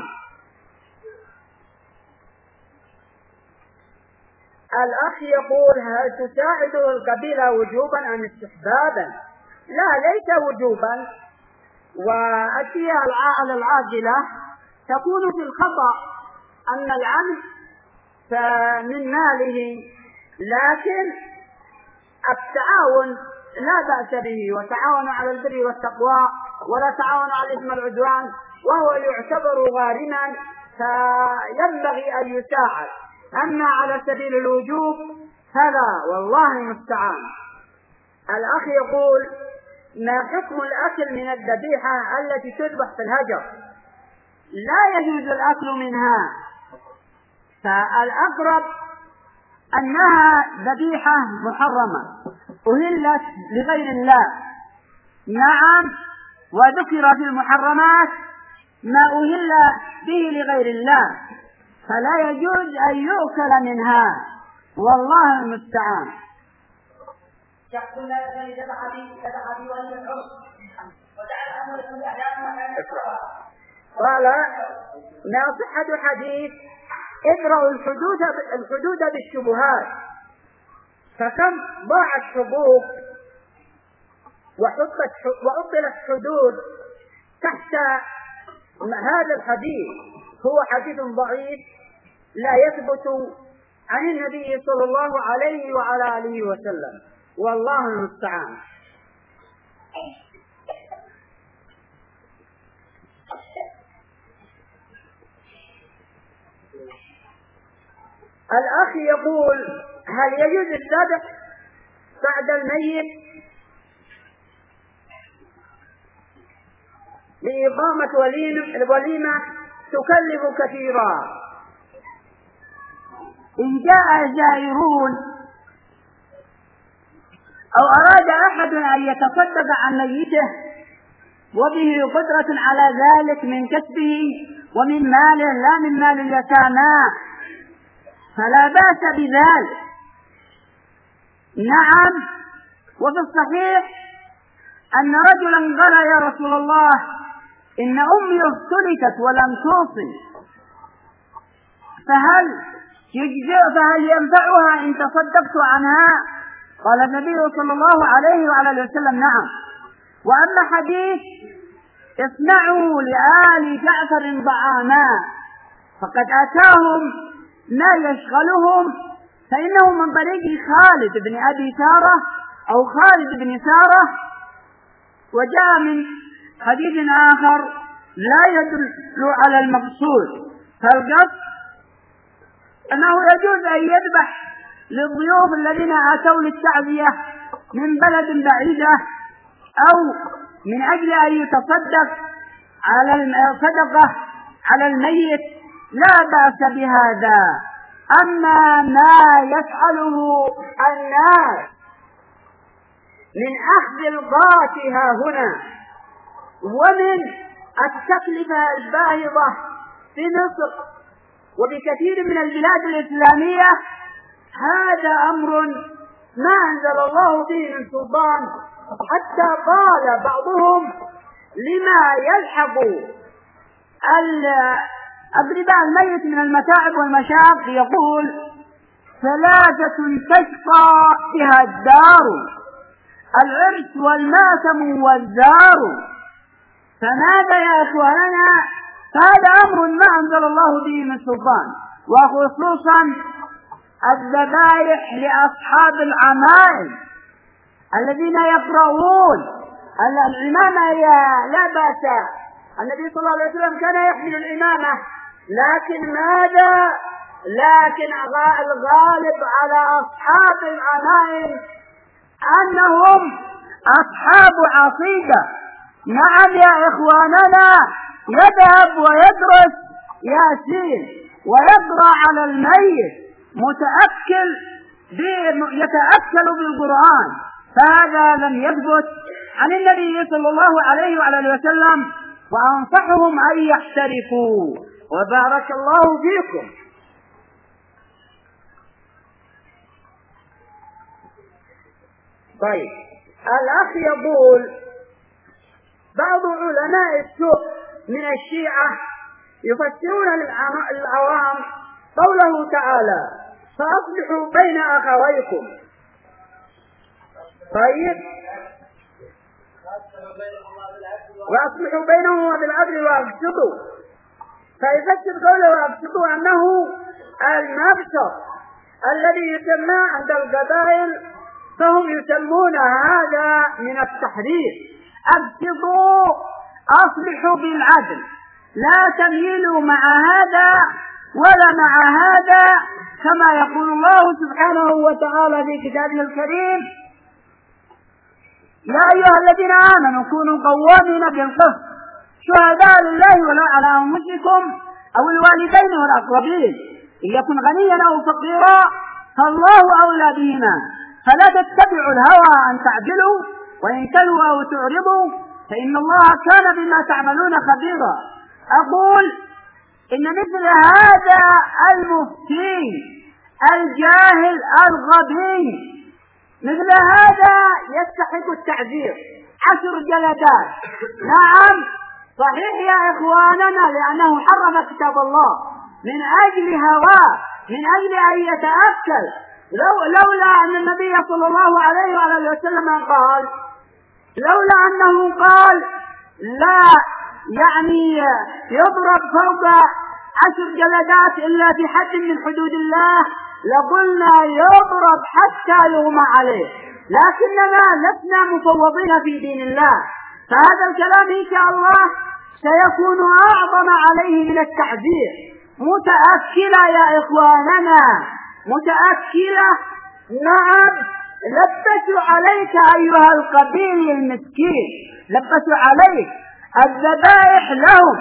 Speaker 1: الأخ يقول: هل تساعد القبيلة وجوبا أم استحبابا؟ لا، ليس وجوبا، والأشياء العاجلة تكون في الخطأ، أن العمد فمن ماله، لكن التعاون لا بأس به، وتعاونوا على البر والتقوى ولا تعاونوا على الإثم والعدوان، وهو يعتبر غارما فينبغي أن يساعد. أما على سبيل الوجوب فلا، والله المستعان. الأخ يقول: ما حكم الأكل من الذبيحة التي تذبح في الهجر؟ لا يجوز الأكل منها، فالأقرب أنها ذبيحة محرمة أهلت لغير الله. نعم، وذكر في المحرمات ما أهل به لغير الله، فلا يجوز أن يؤكل منها، والله المستعان. قال: ما صحة حديث ادرأوا الحدود بالشبهات؟ فكم ضاعت حقوق وأبطلت حدود تحت هذا الحديث. هو حديث ضعيف لا يثبت عن النبي صلى الله عليه وعلى آله وسلم، والله المستعان. الأخ يقول: هل يجوز الذبح بعد الميت لإقامة وليمة تكلف كثيرا؟ إن جاء زائرون أو أراد أحد أن يتصدق عن ميته وبه قدرة على ذلك من كسبه ومن ماله لا من مال اليتامى فلا بأس بذلك. نعم، وفي الصحيح أن رجلا قال: يا رسول الله، إن أمي افتلتت ولم توصي، فهل ينفعها إن تصدقت عنها؟ قال النبي صلى الله عليه وعلى وسلم: نعم. وأما حديث اصنعوا لآل جعفر طعاما فقد أتاهم ما يشغلهم، فإنه من طريق خالد بن أبي سارة أو خالد بن سارة. وجاء من حديث آخر لا يدل على المقصود، فالقصد أنه يجوز أن يذبح للضيوف الذين أتوا للتعزية من بلد بعيدة، أو من أجل أن يتصدق على صدقة على الميت، لا بأس بهذا. أما ما يفعله الناس من أخذ الغاتها هنا ومن التكلفة الباهظة في مصر وبكثير من البلاد الإسلامية، هذا أمر ما أنزل الله به من سلطان، حتى قال بعضهم لما يلحق أقرباء الميت من المتاعب والمشاق يقول: ثلاثة تشقى بها الدار، العرس والماتم والزار. فماذا يا إخواننا؟ هذا أمر ما أنزل الله به من سلطان، وخصوصا الذبائح لأصحاب العمائم الذين يقرؤون العمامة. لا بأس، النبي صلى الله عليه وسلم كان يحمل العمامة، لكن ماذا؟ لكن الغالب على أصحاب العمائم أنهم أصحاب عقيدة. نعم يا إخواننا، يذهب ويدرس ياسين ويقرأ على الميت يتأكل بالقرآن، فهذا لم يثبت عن النبي صلى الله عليه وعلى وسلم، وأنصحهم أن يحترفوا. وبارك الله فيكم. طيب، الأخ يقول: بعض علماء السوء من الشيعة يفسرون للعوام قوله تعالى: فأصلحوا بين أخويكم. طيب، وأصلحوا بينهما بالعدل وأقسطوا، فيفسر قوله وأقسطوا أنه المبسط الذي يسمى عند القبائل، فهم يسمون هذا من التحريف. أقسطوا، أصلحوا بالعدل، لا تميلوا مع هذا ولا مع هذا، كما يقول الله سبحانه وتعالى في كتابه الكريم: يا أيها الذين آمنوا كونوا قوامين بالقسط شهداء لله ولو على أنفسكم أو الوالدين والأقربين، إن يكن غنيا أو فقيرا فالله أولى بهما، فلا تتبعوا الهوى أن تعدلوا، وإن تلوا أو تعرضوا فإن الله كان بما تعملون خبيرا. أقول إن مثل هذا المفتي الجاهل الغبي مثل هذا يستحق التعذير 10 جلدات. نعم صحيح يا إخواننا، لأنه حرم كتاب الله من أجل هواه، من أجل أن يتأكل. لولا أن النبي صلى الله عليه وسلم قال، لولا أنه قال لا يضرب فوق 10 جلدات إلا في حد من حدود الله لقلنا يضرب حتى يغمى عليه، لكننا لسنا مفوضين في دين الله، فهذا الكلام إن شاء الله سيكون أعظم عليه من التعذير. متأكلة يا إخواننا، متأكلة. نعم، لبسوا عليك أيها القبيل المسكين، لبسوا عليك الذبائح لهم،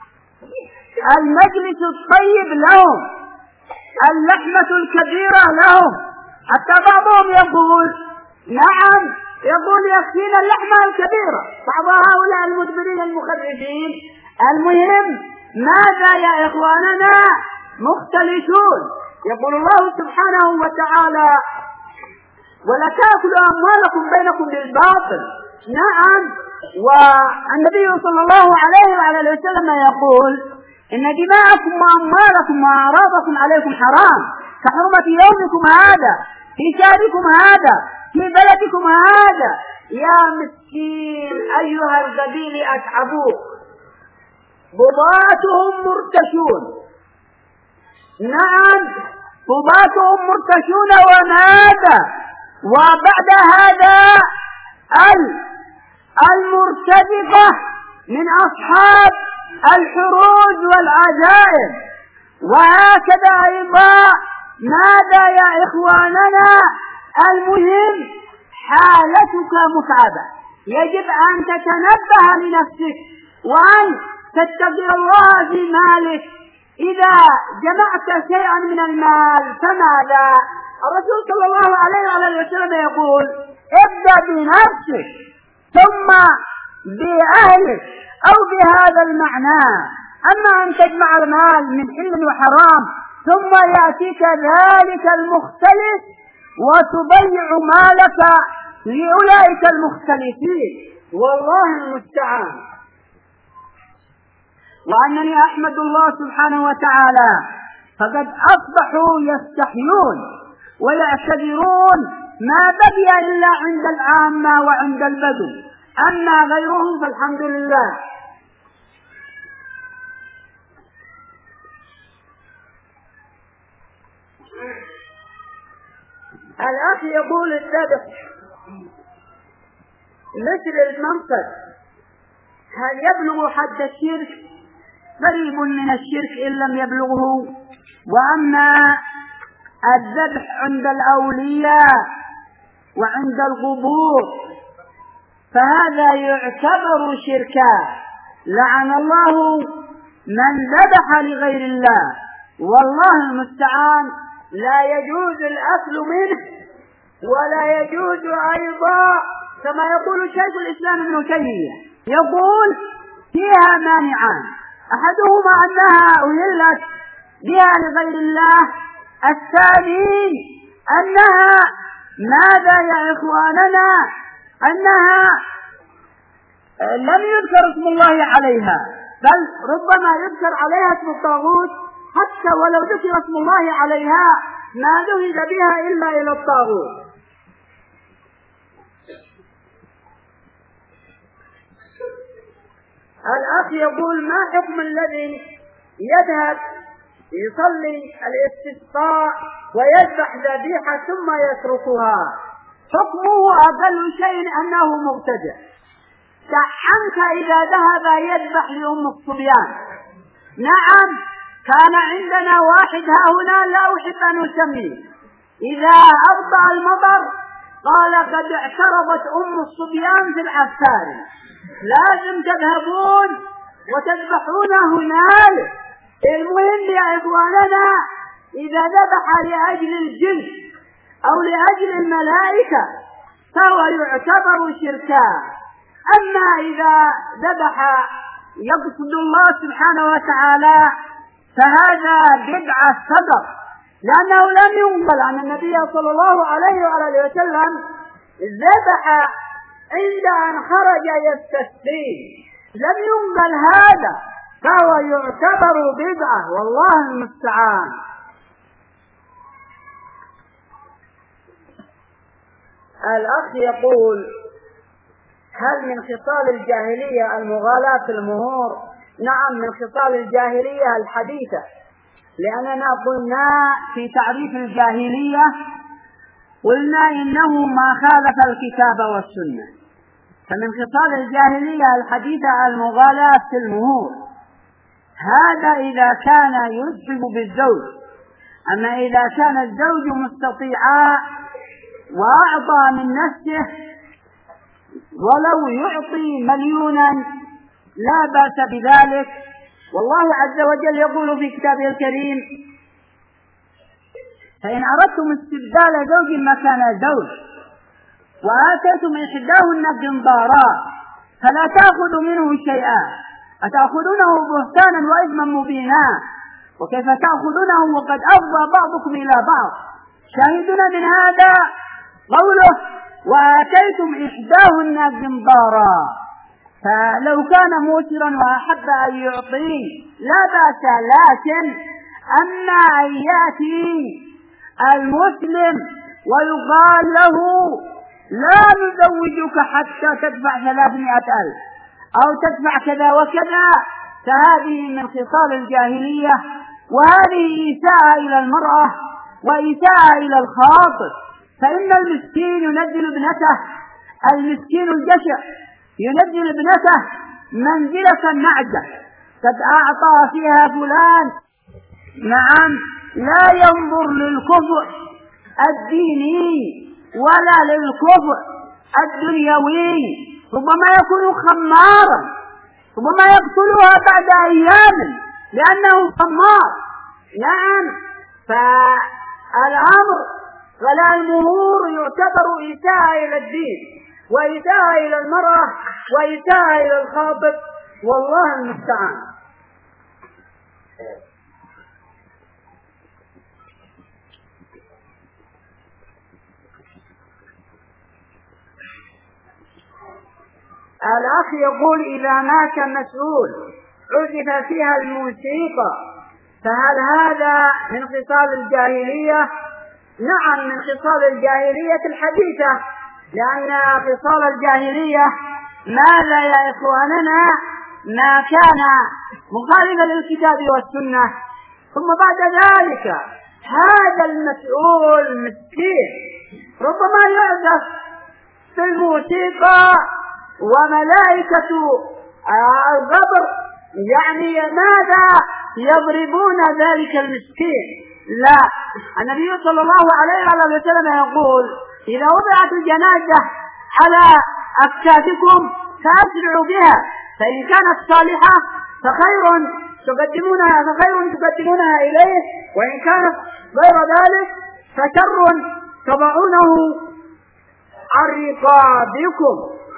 Speaker 1: المجلس الطيب لهم، اللحمة الكبيرة لهم، حتى بعضهم يقول نعم، يقول يكفينا اللحمة الكبيرة، بعض هؤلاء المدبرين المخرجين. المهم ماذا يا إخواننا؟ مختلفون. يقول الله سبحانه وتعالى: ولا تأكلوا أموالكم بينكم بالباطل. نعم، والنبي صلى الله عليه وسلم يقول: إن دماءكم وأموالكم وأعراضكم عليكم حرام كحرمة يومكم هذا في شهركم هذا في بلدكم هذا. يا مسكين أيها القبيل أتعبوه، بضاعتهم مرتشون. نعم، بضاعتهم مرتشون. وماذا؟ وبعد هذا المرتزقة من أصحاب الحروج والعزائم. وهكذا أيضا ماذا يا إخواننا؟ المهم حالتك متعبة، يجب أن تتنبه لنفسك وأن تتقي الله في مالك. إذا جمعت شيئا من المال فماذا؟ الرسول صلى الله عليه وسلم يقول: ابدأ بنفسك ثم بأهلك، أو بهذا المعنى. أما أن تجمع المال من حل وحرام ثم يأتيك ذلك المختلف وتضيع مالك لأولئك المختلفين، والله المستعان. وأنني أحمد الله سبحانه وتعالى فقد أصبحوا يستحيون ويعتذرون ما بقي إلا عند العامة وعند البدو، أما غيرهم فالحمد لله. الأخ يقول الذبح مثل المنقذ هل يبلغ حد الشرك؟ قريب من الشرك إن لم يبلغه. وأما الذبح عند الأولياء وعند القبور فهذا يعتبر شركا، لعن الله من ذبح لغير الله، والله المستعان. لا يجوز الأكل منه، ولا يجوز أيضا كما يقول شيخ الإسلام ابن تيمية، يقول فيها مانعان: أحدهما أنها أهلت بها لغير الله، الثاني أنها ماذا يا إخواننا؟ أنها لم يذكر اسم الله عليها، بل ربما يذكر عليها اسم الطاغوت، حتى ولو ذكر اسم الله عليها ما ذهب بها إلا إلى الطاغوت. الأخ يقول: ما حكم الذي يذهب يصلي الاستسقاء ويذبح ذبيحة ثم يتركها؟ حكمه أقل شيء أنه مبتدع. عنك إذا ذهب يذبح لأم الصبيان. نعم، كان عندنا واحد ها هنا لا أحب أن أسميه، إذا أبطأ المطر قال قد اعترضت أم الصبيان في العسكر، لازم تذهبون وتذبحون هنالك. المهم يا إخواننا، إذا ذبح لأجل الجن أو لأجل الملائكة فهو يعتبر شركا، أما إذا ذبح يقصد الله سبحانه وتعالى فهذا بدعة صدق، لأنه لم ينقل عن النبي صلى الله عليه وآله وسلم ذبح عند أن خرج يستسقي، لم ينقل هذا، فهو يعتبر بدعة، والله المستعان. الأخ يقول: هل من خصال الجاهلية المغالاة في المهور؟ نعم، من خصال الجاهلية الحديثة، لأننا قلنا في تعريف الجاهلية قلنا إنه ما خالف الكتاب والسنة، فمن خصال الجاهلية الحديثة المغالاة في المهور، هذا إذا كان يسحب بالزوج. أما إذا كان الزوج مستطيعا وأعطى من نفسه ولو يعطي مليونا لا بأس بذلك. والله عز وجل يقول في كتابه الكريم: فإن أردتم استبدال زوج مكان زوج وآتيتم إحداهن قنطارا فلا تأخذوا منه شيئا أتأخذونه بهتانا وإثما مبينا وكيف تأخذونه وقد أفضى بعضكم إلى بعض. شاهدنا من هذا قوله: وآتيتم إحداهن قنطارا، فلو كان موسرا وأحب أن يعطيه لا بأس، لكن أما أن يأتي المسلم ويقال له لا نزوجك حتى تدفع 300,000 أو تدفع كذا وكذا، فهذه من خصال الجاهلية، وهذه إيساءة إلى المرأة وإيساءة إلى الخاطب. فإن المسكين ينزل ابنته، المسكين الجشع ينزل ابنته منزلة النعجة، قد أعطى فيها فلان. نعم، لا ينظر للكفء الديني ولا للكفء الدنيوي، ربما يكون خمارا، ربما يقتلها بعد أيام لأنه خمار. نعم، فالأمر ولا المهور يعتبر إيساءة إلى الدين وإيساءة إلى المرأة وإيساءة إلى الخاطب، والله المستعان. الأخ يقول إذا مات مسؤول عزف فيها الموسيقى فهل هذا من خصال الجاهلية؟ نعم، من خصال الجاهلية الحديثة، لأن خصال الجاهلية ماذا يا إخواننا؟ ما كان مخالفا للكتاب والسنة. ثم بعد ذلك هذا المسؤول مسكين ربما يعزف في الموسيقى وملائكة الغبر يعني ماذا يضربون ذلك المسكين؟ لا، النبي صلى الله عليه وسلم يقول إذا وضعت الجنازة على أكتافكم فأسرعوا بها، فإن كانت صالحة فخير تقدمونها إليه، وإن كانت غير ذلك فشر تضعونه عن رقابكم.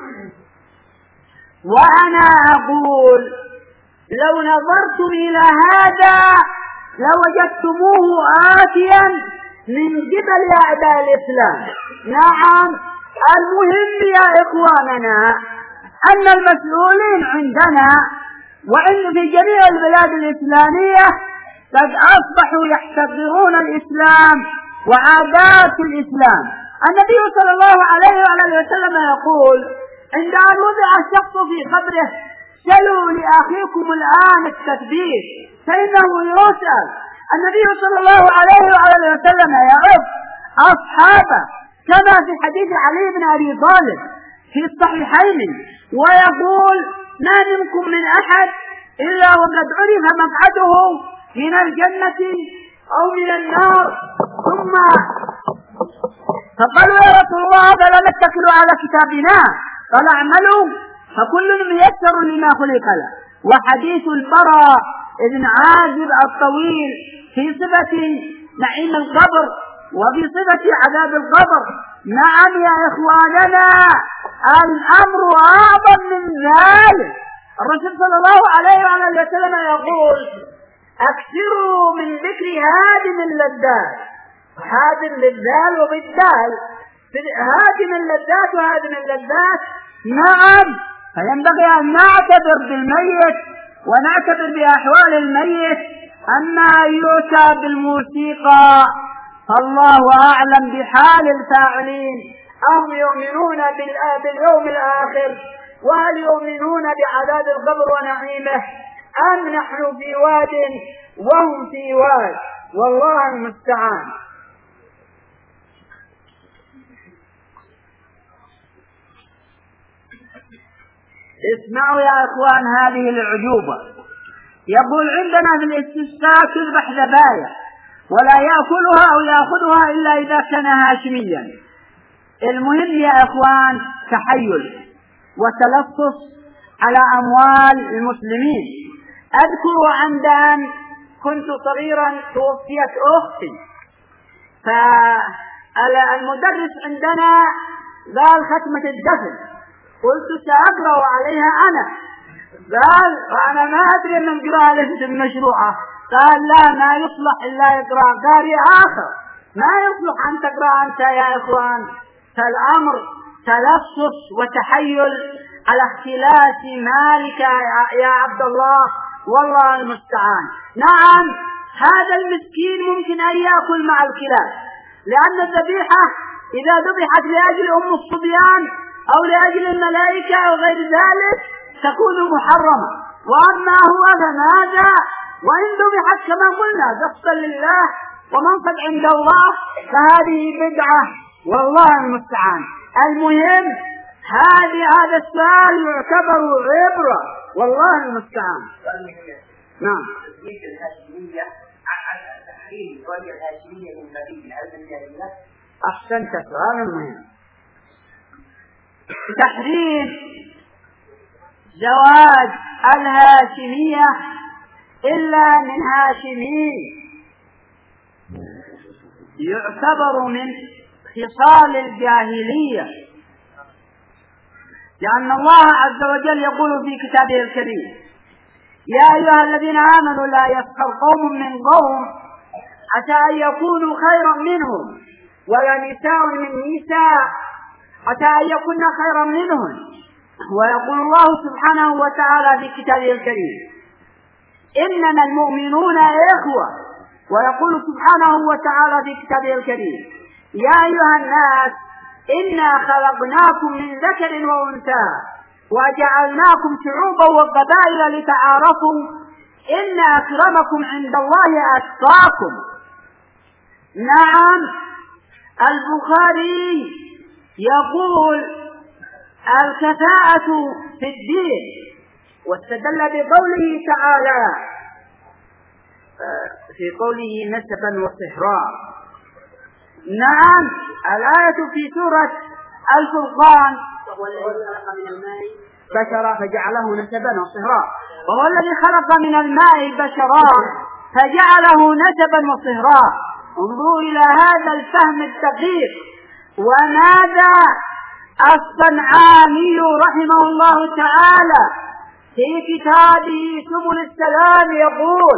Speaker 1: وأنا أقول لو نظرتم إلى هذا لوجدتموه آتيا من قبل أعداء الإسلام. نعم، المهم يا إخواننا أن المسؤولين عندنا وإن في جميع البلاد الإسلامية قد أصبحوا يحتقرون الإسلام وعادات الإسلام. النبي صلى الله عليه وسلم يقول عند أن وضع الشخص في قبره سلوا لأخيكم الآن التكبير فإنه يسأل. النبي صلى الله عليه وسلم يعظ أصحابه كما في حديث علي بن أبي طالب في الصحيحين ويقول ما منكم من أحد إلا وقد عرف مقعده من الجنة أو من النار. ثم فقالوا يا رسول الله فلا نتكل على كتابنا؟ قال اعملوا فكل ميسر لما خلق له. وحديث البراء بن عازب الطويل في صفة نعيم القبر وفي صفة عذاب القبر. نعم يا إخواننا الأمر أعظم من ذلك. الرسول صلى الله عليه وسلم يقول أكثروا من ذكر هادم اللذات، هادم للذال وبالذال، هادم اللذات وهادم اللذات. نعم، فينبغي أن نعتبر بالميت ونعتبر بأحوال الميت. أما يؤتى بالموسيقى فالله أعلم بحال الفاعلين، أم يؤمنون باليوم الآخر، وهل يؤمنون بعذاب القبر ونعيمه، أم نحن في واد وهم في واد، والله المستعان. اسمعوا يا إخوان هذه العجوبة. يقول عندنا في الاستسقاء تذبح ذبايا ولا يأكلها أو يأخذها إلا إذا كان هاشميا. المهم يا إخوان تحيل وتلصص على أموال المسلمين. أذكر عند أن كنت صغيرا توفيت أختي، فالمدرس عندنا قال ختمة الدفن، قلت سأقرأ عليها أنا. قال وأنا ما أدري أن القراءة ليست مشروعة. قال لا، ما يصلح إلا يقرأ قارئ آخر، ما يصلح أن تقرأ أنت يا إخوان. فالأمر تلصص وتحيل على اختلاس مالك يا عبد الله، والله المستعان. نعم، هذا المسكين ممكن أن يأكل مع الكلاب، لأن الذبيحة إذا ذبحت لأجل أم الصبيان أو لأجل الملائكة أو غير ذلك تكون محرمة. وأما هو فماذا؟ وإن ذبحت كما قلنا قصدا لله ومنفذ عند الله فهذه بدعة، والله المستعان. المهم هذا السؤال يعتبر عبرة، والله المستعان. نعم. أحسنت، سؤال مهم. تحريم زواج الهاشمية إلا من هاشمي يعتبر من خصال الجاهلية، لأن الله عز وجل يقول في كتابه الكريم يا أيها الذين آمنوا لا يسخر قوم من قوم عسى أن يكونوا خيرا منهم ولا نساء من نساء عسى أن يكون خيرا منهم ويقول الله سبحانه وتعالى في كتابه الكريم: إنما المؤمنون إخوة. ويقول سبحانه وتعالى في كتابه الكريم: يا أيها الناس إنا خلقناكم من ذكر وأنثى وجعلناكم شعوبا وقبائل لتعارفوا إن أكرمكم عند الله أتقاكم. نعم، البخاري يقول الكفاءة في الدين، واستدل بقوله تعالى في قوله نسبا وصهرا. نعم، الآية في سورة الفرقان: وهو الذي خلق من الماء بشرا فجعله نسبا وصهرا. وهو الذي خلق من الماء بشرا فجعله نسبا وصهرا. انظروا إلى هذا الفهم الدقيق. وماذا الصنعاني رحمه الله تعالى في كتابه سبل السلام يقول: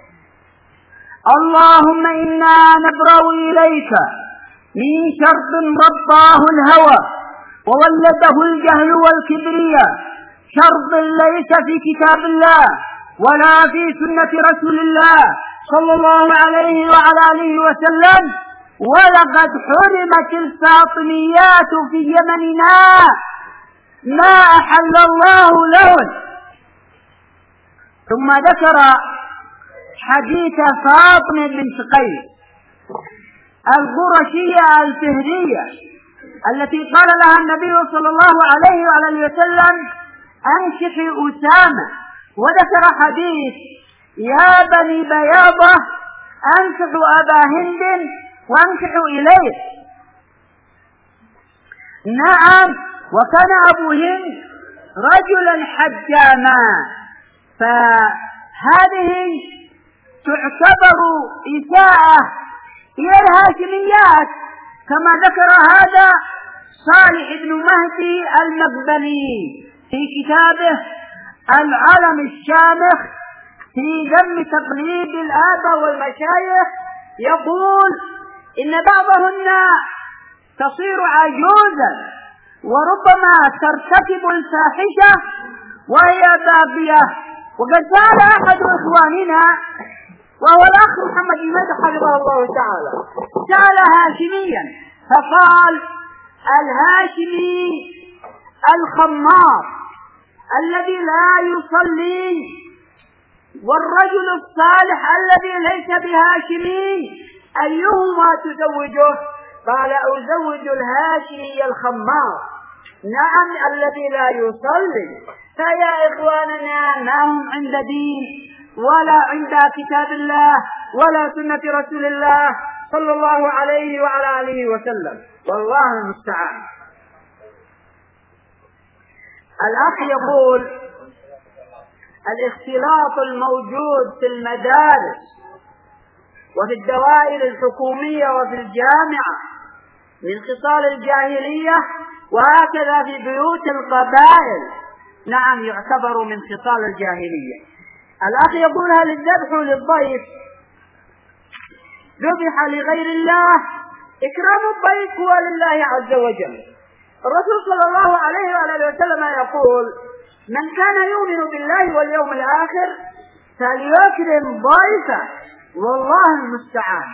Speaker 1: اللهم إنا نبرأ إليك من شر رباه الهوى وولده الجهل والكبرياء، شر ليس في كتاب الله ولا في سنة رسول الله صلى الله عليه وعلى آله وسلم. ولقد حرمت الفاطميات في يمننا ما أحل الله لهن. ثم ذكر حديث فاطمة بنت قيس القرشية الفهرية التي قال لها النبي صلى الله عليه وعلى آله وسلم: أنكحي أسامة. وذكر حديث: يا بني بياضة أنكحوا أبا هند وانكحوا إليه. نعم، وكان أبو هند رجلا حجاما، فهذه تعتبر إساءة إلى الهاشميات، كما ذكر هذا صالح بن مهدي المقبلي في كتابه العلم الشامخ في ذم تقليد الآباء والمشايخ. يقول إن بعضهن تصير عجوزا وربما ترتكب الفاحشة وهي باقية. وقد سأل أحد إخواننا وهو الأخ محمد إماد حفظه الله تعالى، سأل هاشميا فقال: الهاشمي الخمار الذي لا يصلي والرجل الصالح الذي ليس بهاشمي أيهما تزوجه؟ قال: أزوج الهاشمي الخمار. نعم، الذي لا يصلي. فيا إخواننا ما هم عند دين ولا عند كتاب الله ولا سنة رسول الله صلى الله عليه وعلى آله وسلم، والله المستعان. الأخ يقول: الاختلاط الموجود في المدارس وفي الدوائر الحكومية وفي الجامعة من خصال الجاهلية وهكذا في بيوت القبائل، نعم، يعتبر من خصال الجاهلية. الأخ يقول: هل الذبح للضيف ذبح لغير الله؟ إكرام الضيف هو لله عز وجل. الرسول صلى الله عليه وآله وسلم يقول: من كان يؤمن بالله واليوم الآخر فليكرم ضيفه، والله المستعان.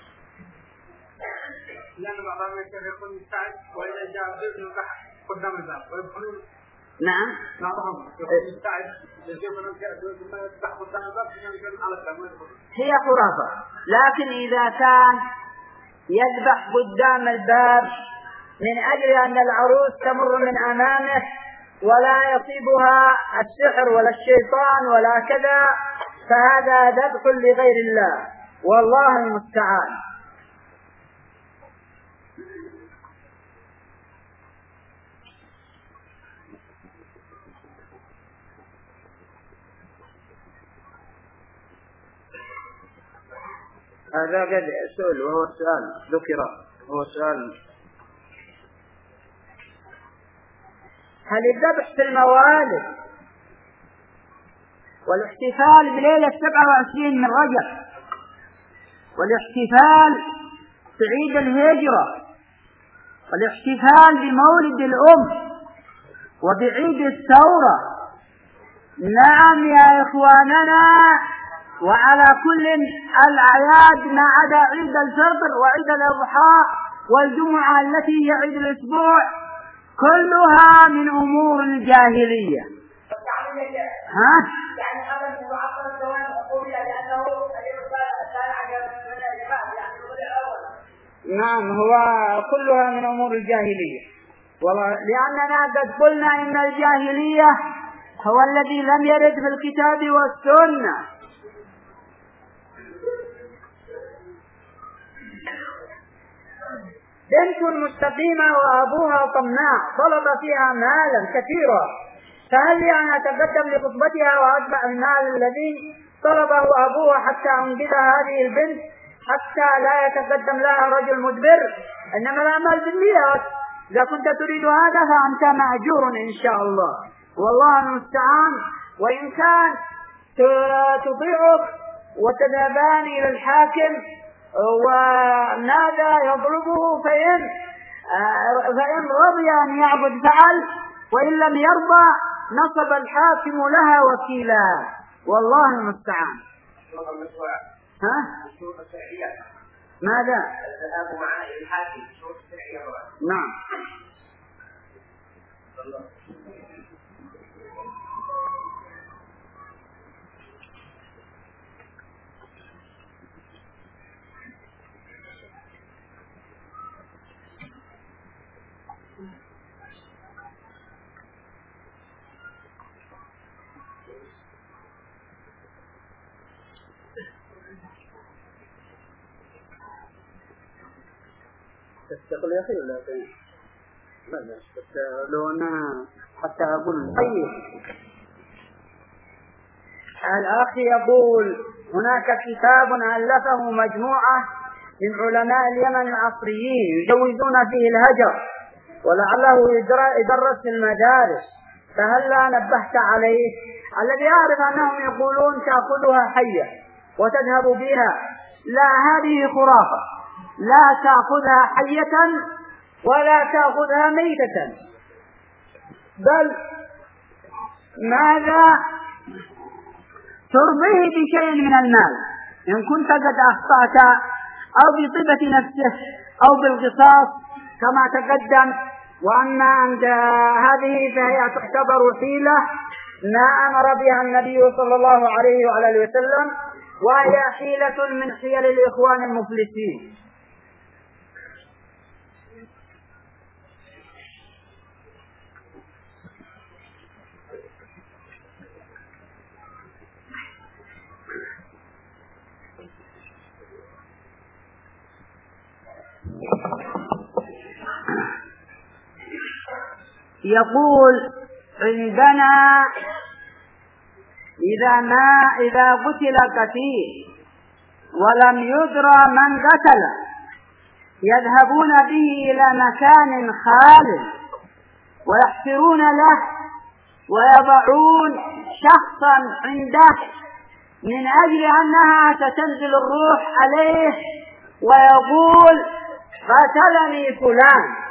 Speaker 2: لأن بعض الناس يكون مستعد وإذا جاء ضيف يفتح قدام الباب ويدخلون.
Speaker 1: نعم،
Speaker 2: بعضهم يكون مستعد يجيب من الجاء ضيف ما يفتح قدام الباب يمكن على الباب.
Speaker 1: هي خرافة. لكن إذا كان يذبح قدام الباب من أجل أن العروس تمر من أمامه ولا يصيبها السحر ولا الشيطان ولا كذا، فهذا ذبح لغير الله، والله المستعان. هذا قد سؤال، وهو السؤال ذكر، هو سؤال: هل الذبح في الموالد والاحتفال بليلة 27 من رجب والاحتفال بعيد الهجرة والاحتفال بمولد الأم وبعيد الثورة. نعم يا إخواننا، وعلى كل الأعياد ما عدا عيد الفطر وعيد الأضحى والجمعة التي هي عيد الأسبوع كلها من أمور الجاهلية.
Speaker 2: يعني هذا المعطل الدوام قوي لأنه
Speaker 1: نعم، هو كلها من أمور الجاهلية، لأننا قد قلنا إن الجاهلية هو الذي لم يرد في الكتاب والسنة. بنت مستقيمة وأبوها طماع طلب فيها مالا كثيرا، فهل لي أن أتقدم لخطبتها وأتبع المال الذي طلبه أبوها حتى أنقذ هذه البنت حتى لا يتقدم لها رجل مدبر؟ إنما الأعمال بالنيات، إذا كنت تريد هذا فأنت مأجور إن شاء الله، والله المستعان. وإن كان تطيعك وتذهبان إلى الحاكم وماذا يضربه فإن رضي أن يعبد فعل، وإن لم يرضى نصب الحاكم لها وكيلا، والله المستعان. ماذا؟
Speaker 2: الذهاب معنا إلى الحاكم شروط شرعية.
Speaker 1: نعم. تستقل يا أخي ولا شيء؟ لا بس لو أنها حتى أقول. طيب، الأخ يقول هناك كتاب ألفه مجموعة من علماء اليمن العصريين يجوزون فيه الهجر ولعله يدرس في المدارس، فهل لا نبهت عليه؟ الذي أعرف أنهم يقولون تأخذها حية وتذهب بها. لا، هذه خرافة، لا تأخذها حية ولا تأخذها ميتة، بل ماذا ترضيه بشيء من المال إن كنت قد أخطأت، أو بطيبة نفسه أو بالقصاص كما تقدم. وأما عند هذه فهي تعتبر حيلة ما أمر بها النبي صلى الله عليه وعلى وسلم، وهي حيلة من حيل الإخوان المفلسين. يقول عندنا إذا قتل قتيل ولم يدرى من قتله يذهبون به إلى مكان خال ويحفرون له ويضعون شخصا عنده من أجل أنها ستنزل الروح عليه ويقول قتلني فلان.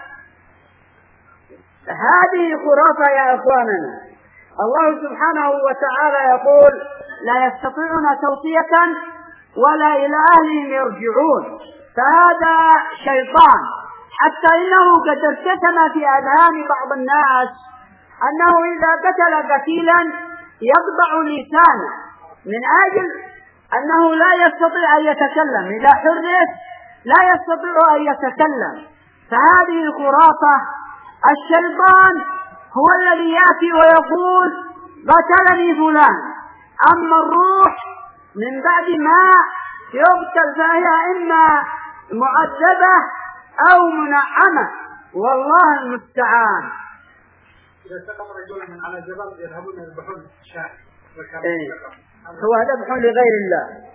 Speaker 1: هذه خرافة يا إخواننا. الله سبحانه وتعالى يقول لا يستطيعون توصية ولا إلى أهلهم يرجعون، فهذا شيطان. حتى إنه قد ارتسم في أذهان بعض الناس أنه إذا قتل قتيلا يقطع لسانه من أجل أنه لا يستطيع أن يتكلم، إذا حرس لا يستطيع أن يتكلم، فهذه خرافة. الشيطان هو الذي يأتي ويقول قتلني فلان، أما الروح من بعد ما يقتل فهي إما معذبة أو منعمة، والله المستعان.
Speaker 2: إذا سقط رجل من على جبل يذهبون يذبحون الشاة.
Speaker 1: هو ذبح لغير الله.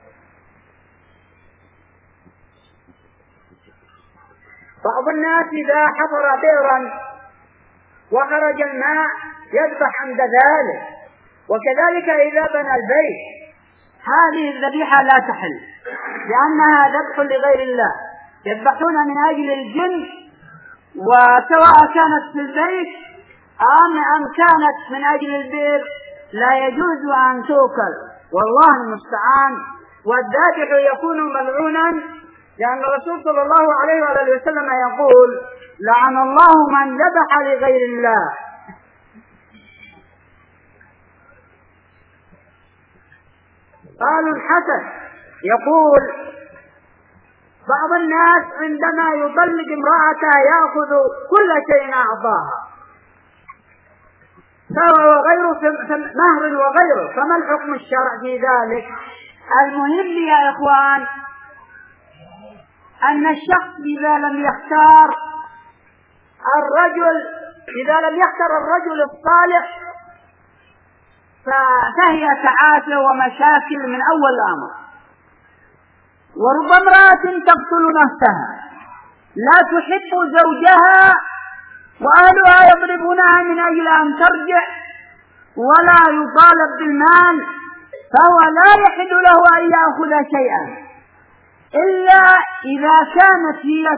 Speaker 1: بعض الناس إذا حفر بئرا وخرج الماء يذبح عند ذلك، وكذلك إذا بنى البيت. هذه الذبيحة لا تحل لأنها ذبح لغير الله، يذبحون من أجل الجن، وسواء كانت في البيت أم كانت من أجل البر لا يجوز أن تؤكل، والله المستعان. والذابح يكون ملعونا، لأن الرسول صلى الله عليه وآله وسلم يقول: لعن الله من ذبح لغير الله. قال الحسن يقول: بعض الناس عندما يطلق امرأته يأخذ كل شيء أعطاها، سواء وغيره مهر وغيره، فما الحكم الشرعي في ذلك؟ المهم يا إخوان أن الشخص إذا لم يختار الرجل الصالح فهي تعاسة ومشاكل من أول الأمر. ورب امرأة تقتل نفسها لا تحب زوجها وأهلها يضربونها من أجل أن ترجع ولا يطالب بالمال، فهو لا يحل له أن يأخذ شيئا إلا إذا كانت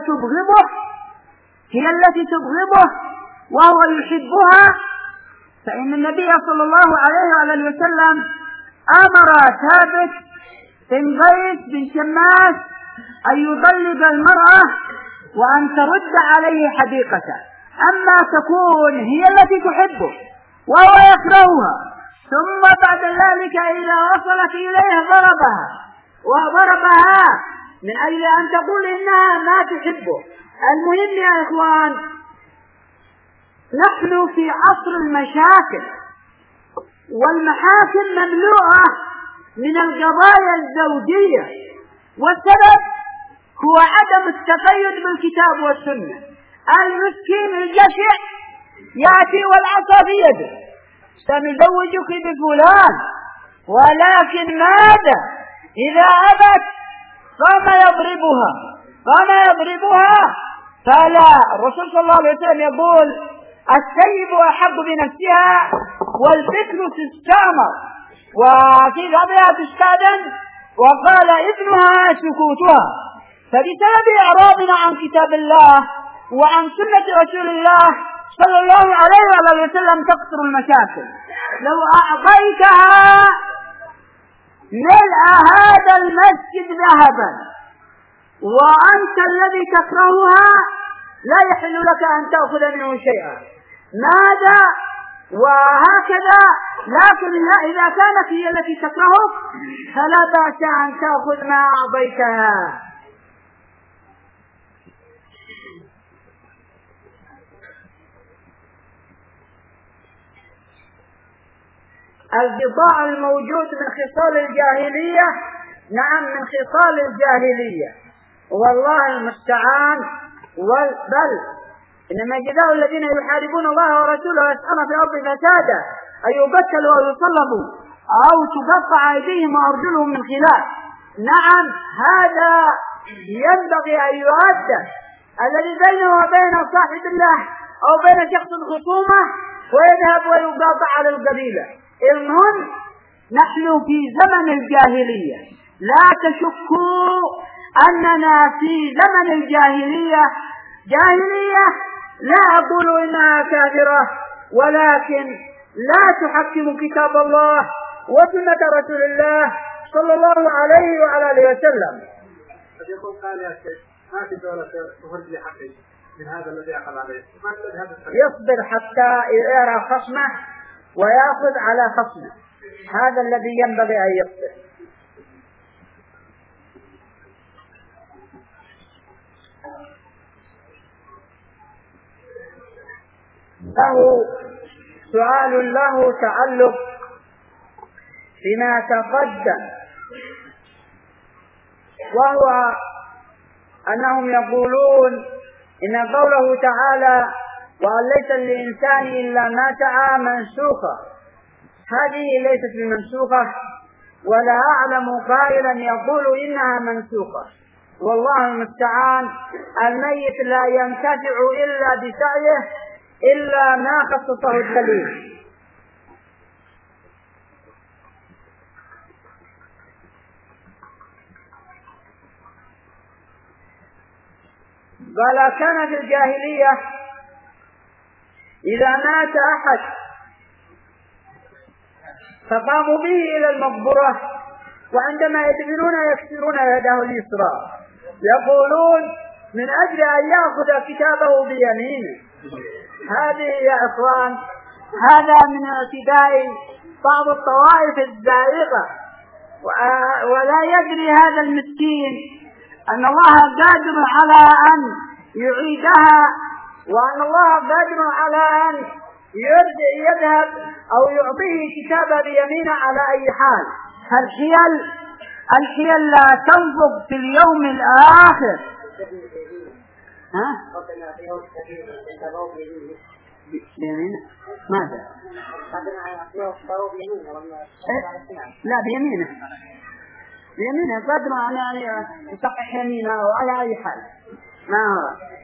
Speaker 1: هي التي تبغضه وهو يحبها. فإن النبي صلى الله عليه وسلم أمر ثابت بن قيس بن شماس أن يطلق المرأة وأن ترد عليه حديقته، أما تكون هي التي تحبه وهو يكرهها، ثم بعد ذلك إذا وصلت إليه ضربها من أجل أن تقول إنها ما تحبه. المهم يا إخوان، نحن في عصر المشاكل، والمحاكم مملوءة من القضايا الزوجية، والسبب هو عدم التقيد بالكتاب والسنة. المسكين الجشع يأتي والعصا في يده: سنزوجك بفلان، ولكن ماذا إذا أبت؟ قام يضربها. فلا، الرسول صلى الله عليه وسلم يقول: السيب أحق بنفسها والفكر تستعمر، وفي ذبها تستأذن، وقال ابنها سكوتها. فبسبب إعراضنا عن كتاب الله وعن سنة رسول الله صلى الله عليه وسلم تكثر المشاكل. لو أعطيتها ملء هذا المسجد ذهبا وأنت الذي تكرهها لا يحل لك أن تأخذ منه شيئا. ماذا؟ وهكذا. لكن إذا كانت هي التي تكرهك فلا بأس أن تأخذ ما أعطيتها. البضاع الموجود من خصال الجاهلية، نعم من خصال الجاهلية، والله المستعان. بل إنما جزاء الذين يحاربون الله ورسوله ويسعون في الأرض فسادا أن يقتلوا أو يصلبوا أو تقطع أيديهم وأرجلهم من خلاف. نعم هذا ينبغي أن يؤدى، الذي بينه وبين صاحب الله أو بين شخص خصومة ويذهب ويقاطع على القبيلة. المهم نحن في زمن الجاهلية، لا تشكوا أننا في زمن الجاهلية. لا أقول إنها كافرة، ولكن لا تحكم كتاب الله وسنة رسول الله صلى الله عليه وآله وسلم.
Speaker 2: يقول قال يا شيخ ما في دولة تخرج لي حقي من هذا الذي أخذ عليه،
Speaker 1: يصبر حتى يرى خصمه ويأخذ على خصمه، هذا الذي ينبغي أن يصبر. له سؤال له تعلق بما تقدم، وهو أنهم يقولون إن قوله تعالى وأن ليس للإنسان إلا ما سعى منسوخة، هذه ليست بمنسوخة، ولا أعلم قائلا يقول إنها منسوخة، والله المستعان. الميت لا ينتفع إلا بسعيه إلا ما خصصه الدليل. بل كان في الجاهلية إذا مات أحد فقاموا به إلى المقبرة، وعندما يدفنون يكسرون يده اليسرى، يقولون من أجل أن يأخذ كتابه بيمينه. هذه يا إخوان هذا من اعتداء بعض الطوائف الزائغة، ولا يدري هذا المسكين أن الله قادر على أن يعيدها، وأن الله قادر على أن يذهب أو يعطيه كتابه بيمينه على أي حال. الحيل لا تنفق في اليوم الآخر. بيمينه ماذا؟ لا بيمينه قدر أن يصحح يمينه وعلى أي حال ما هو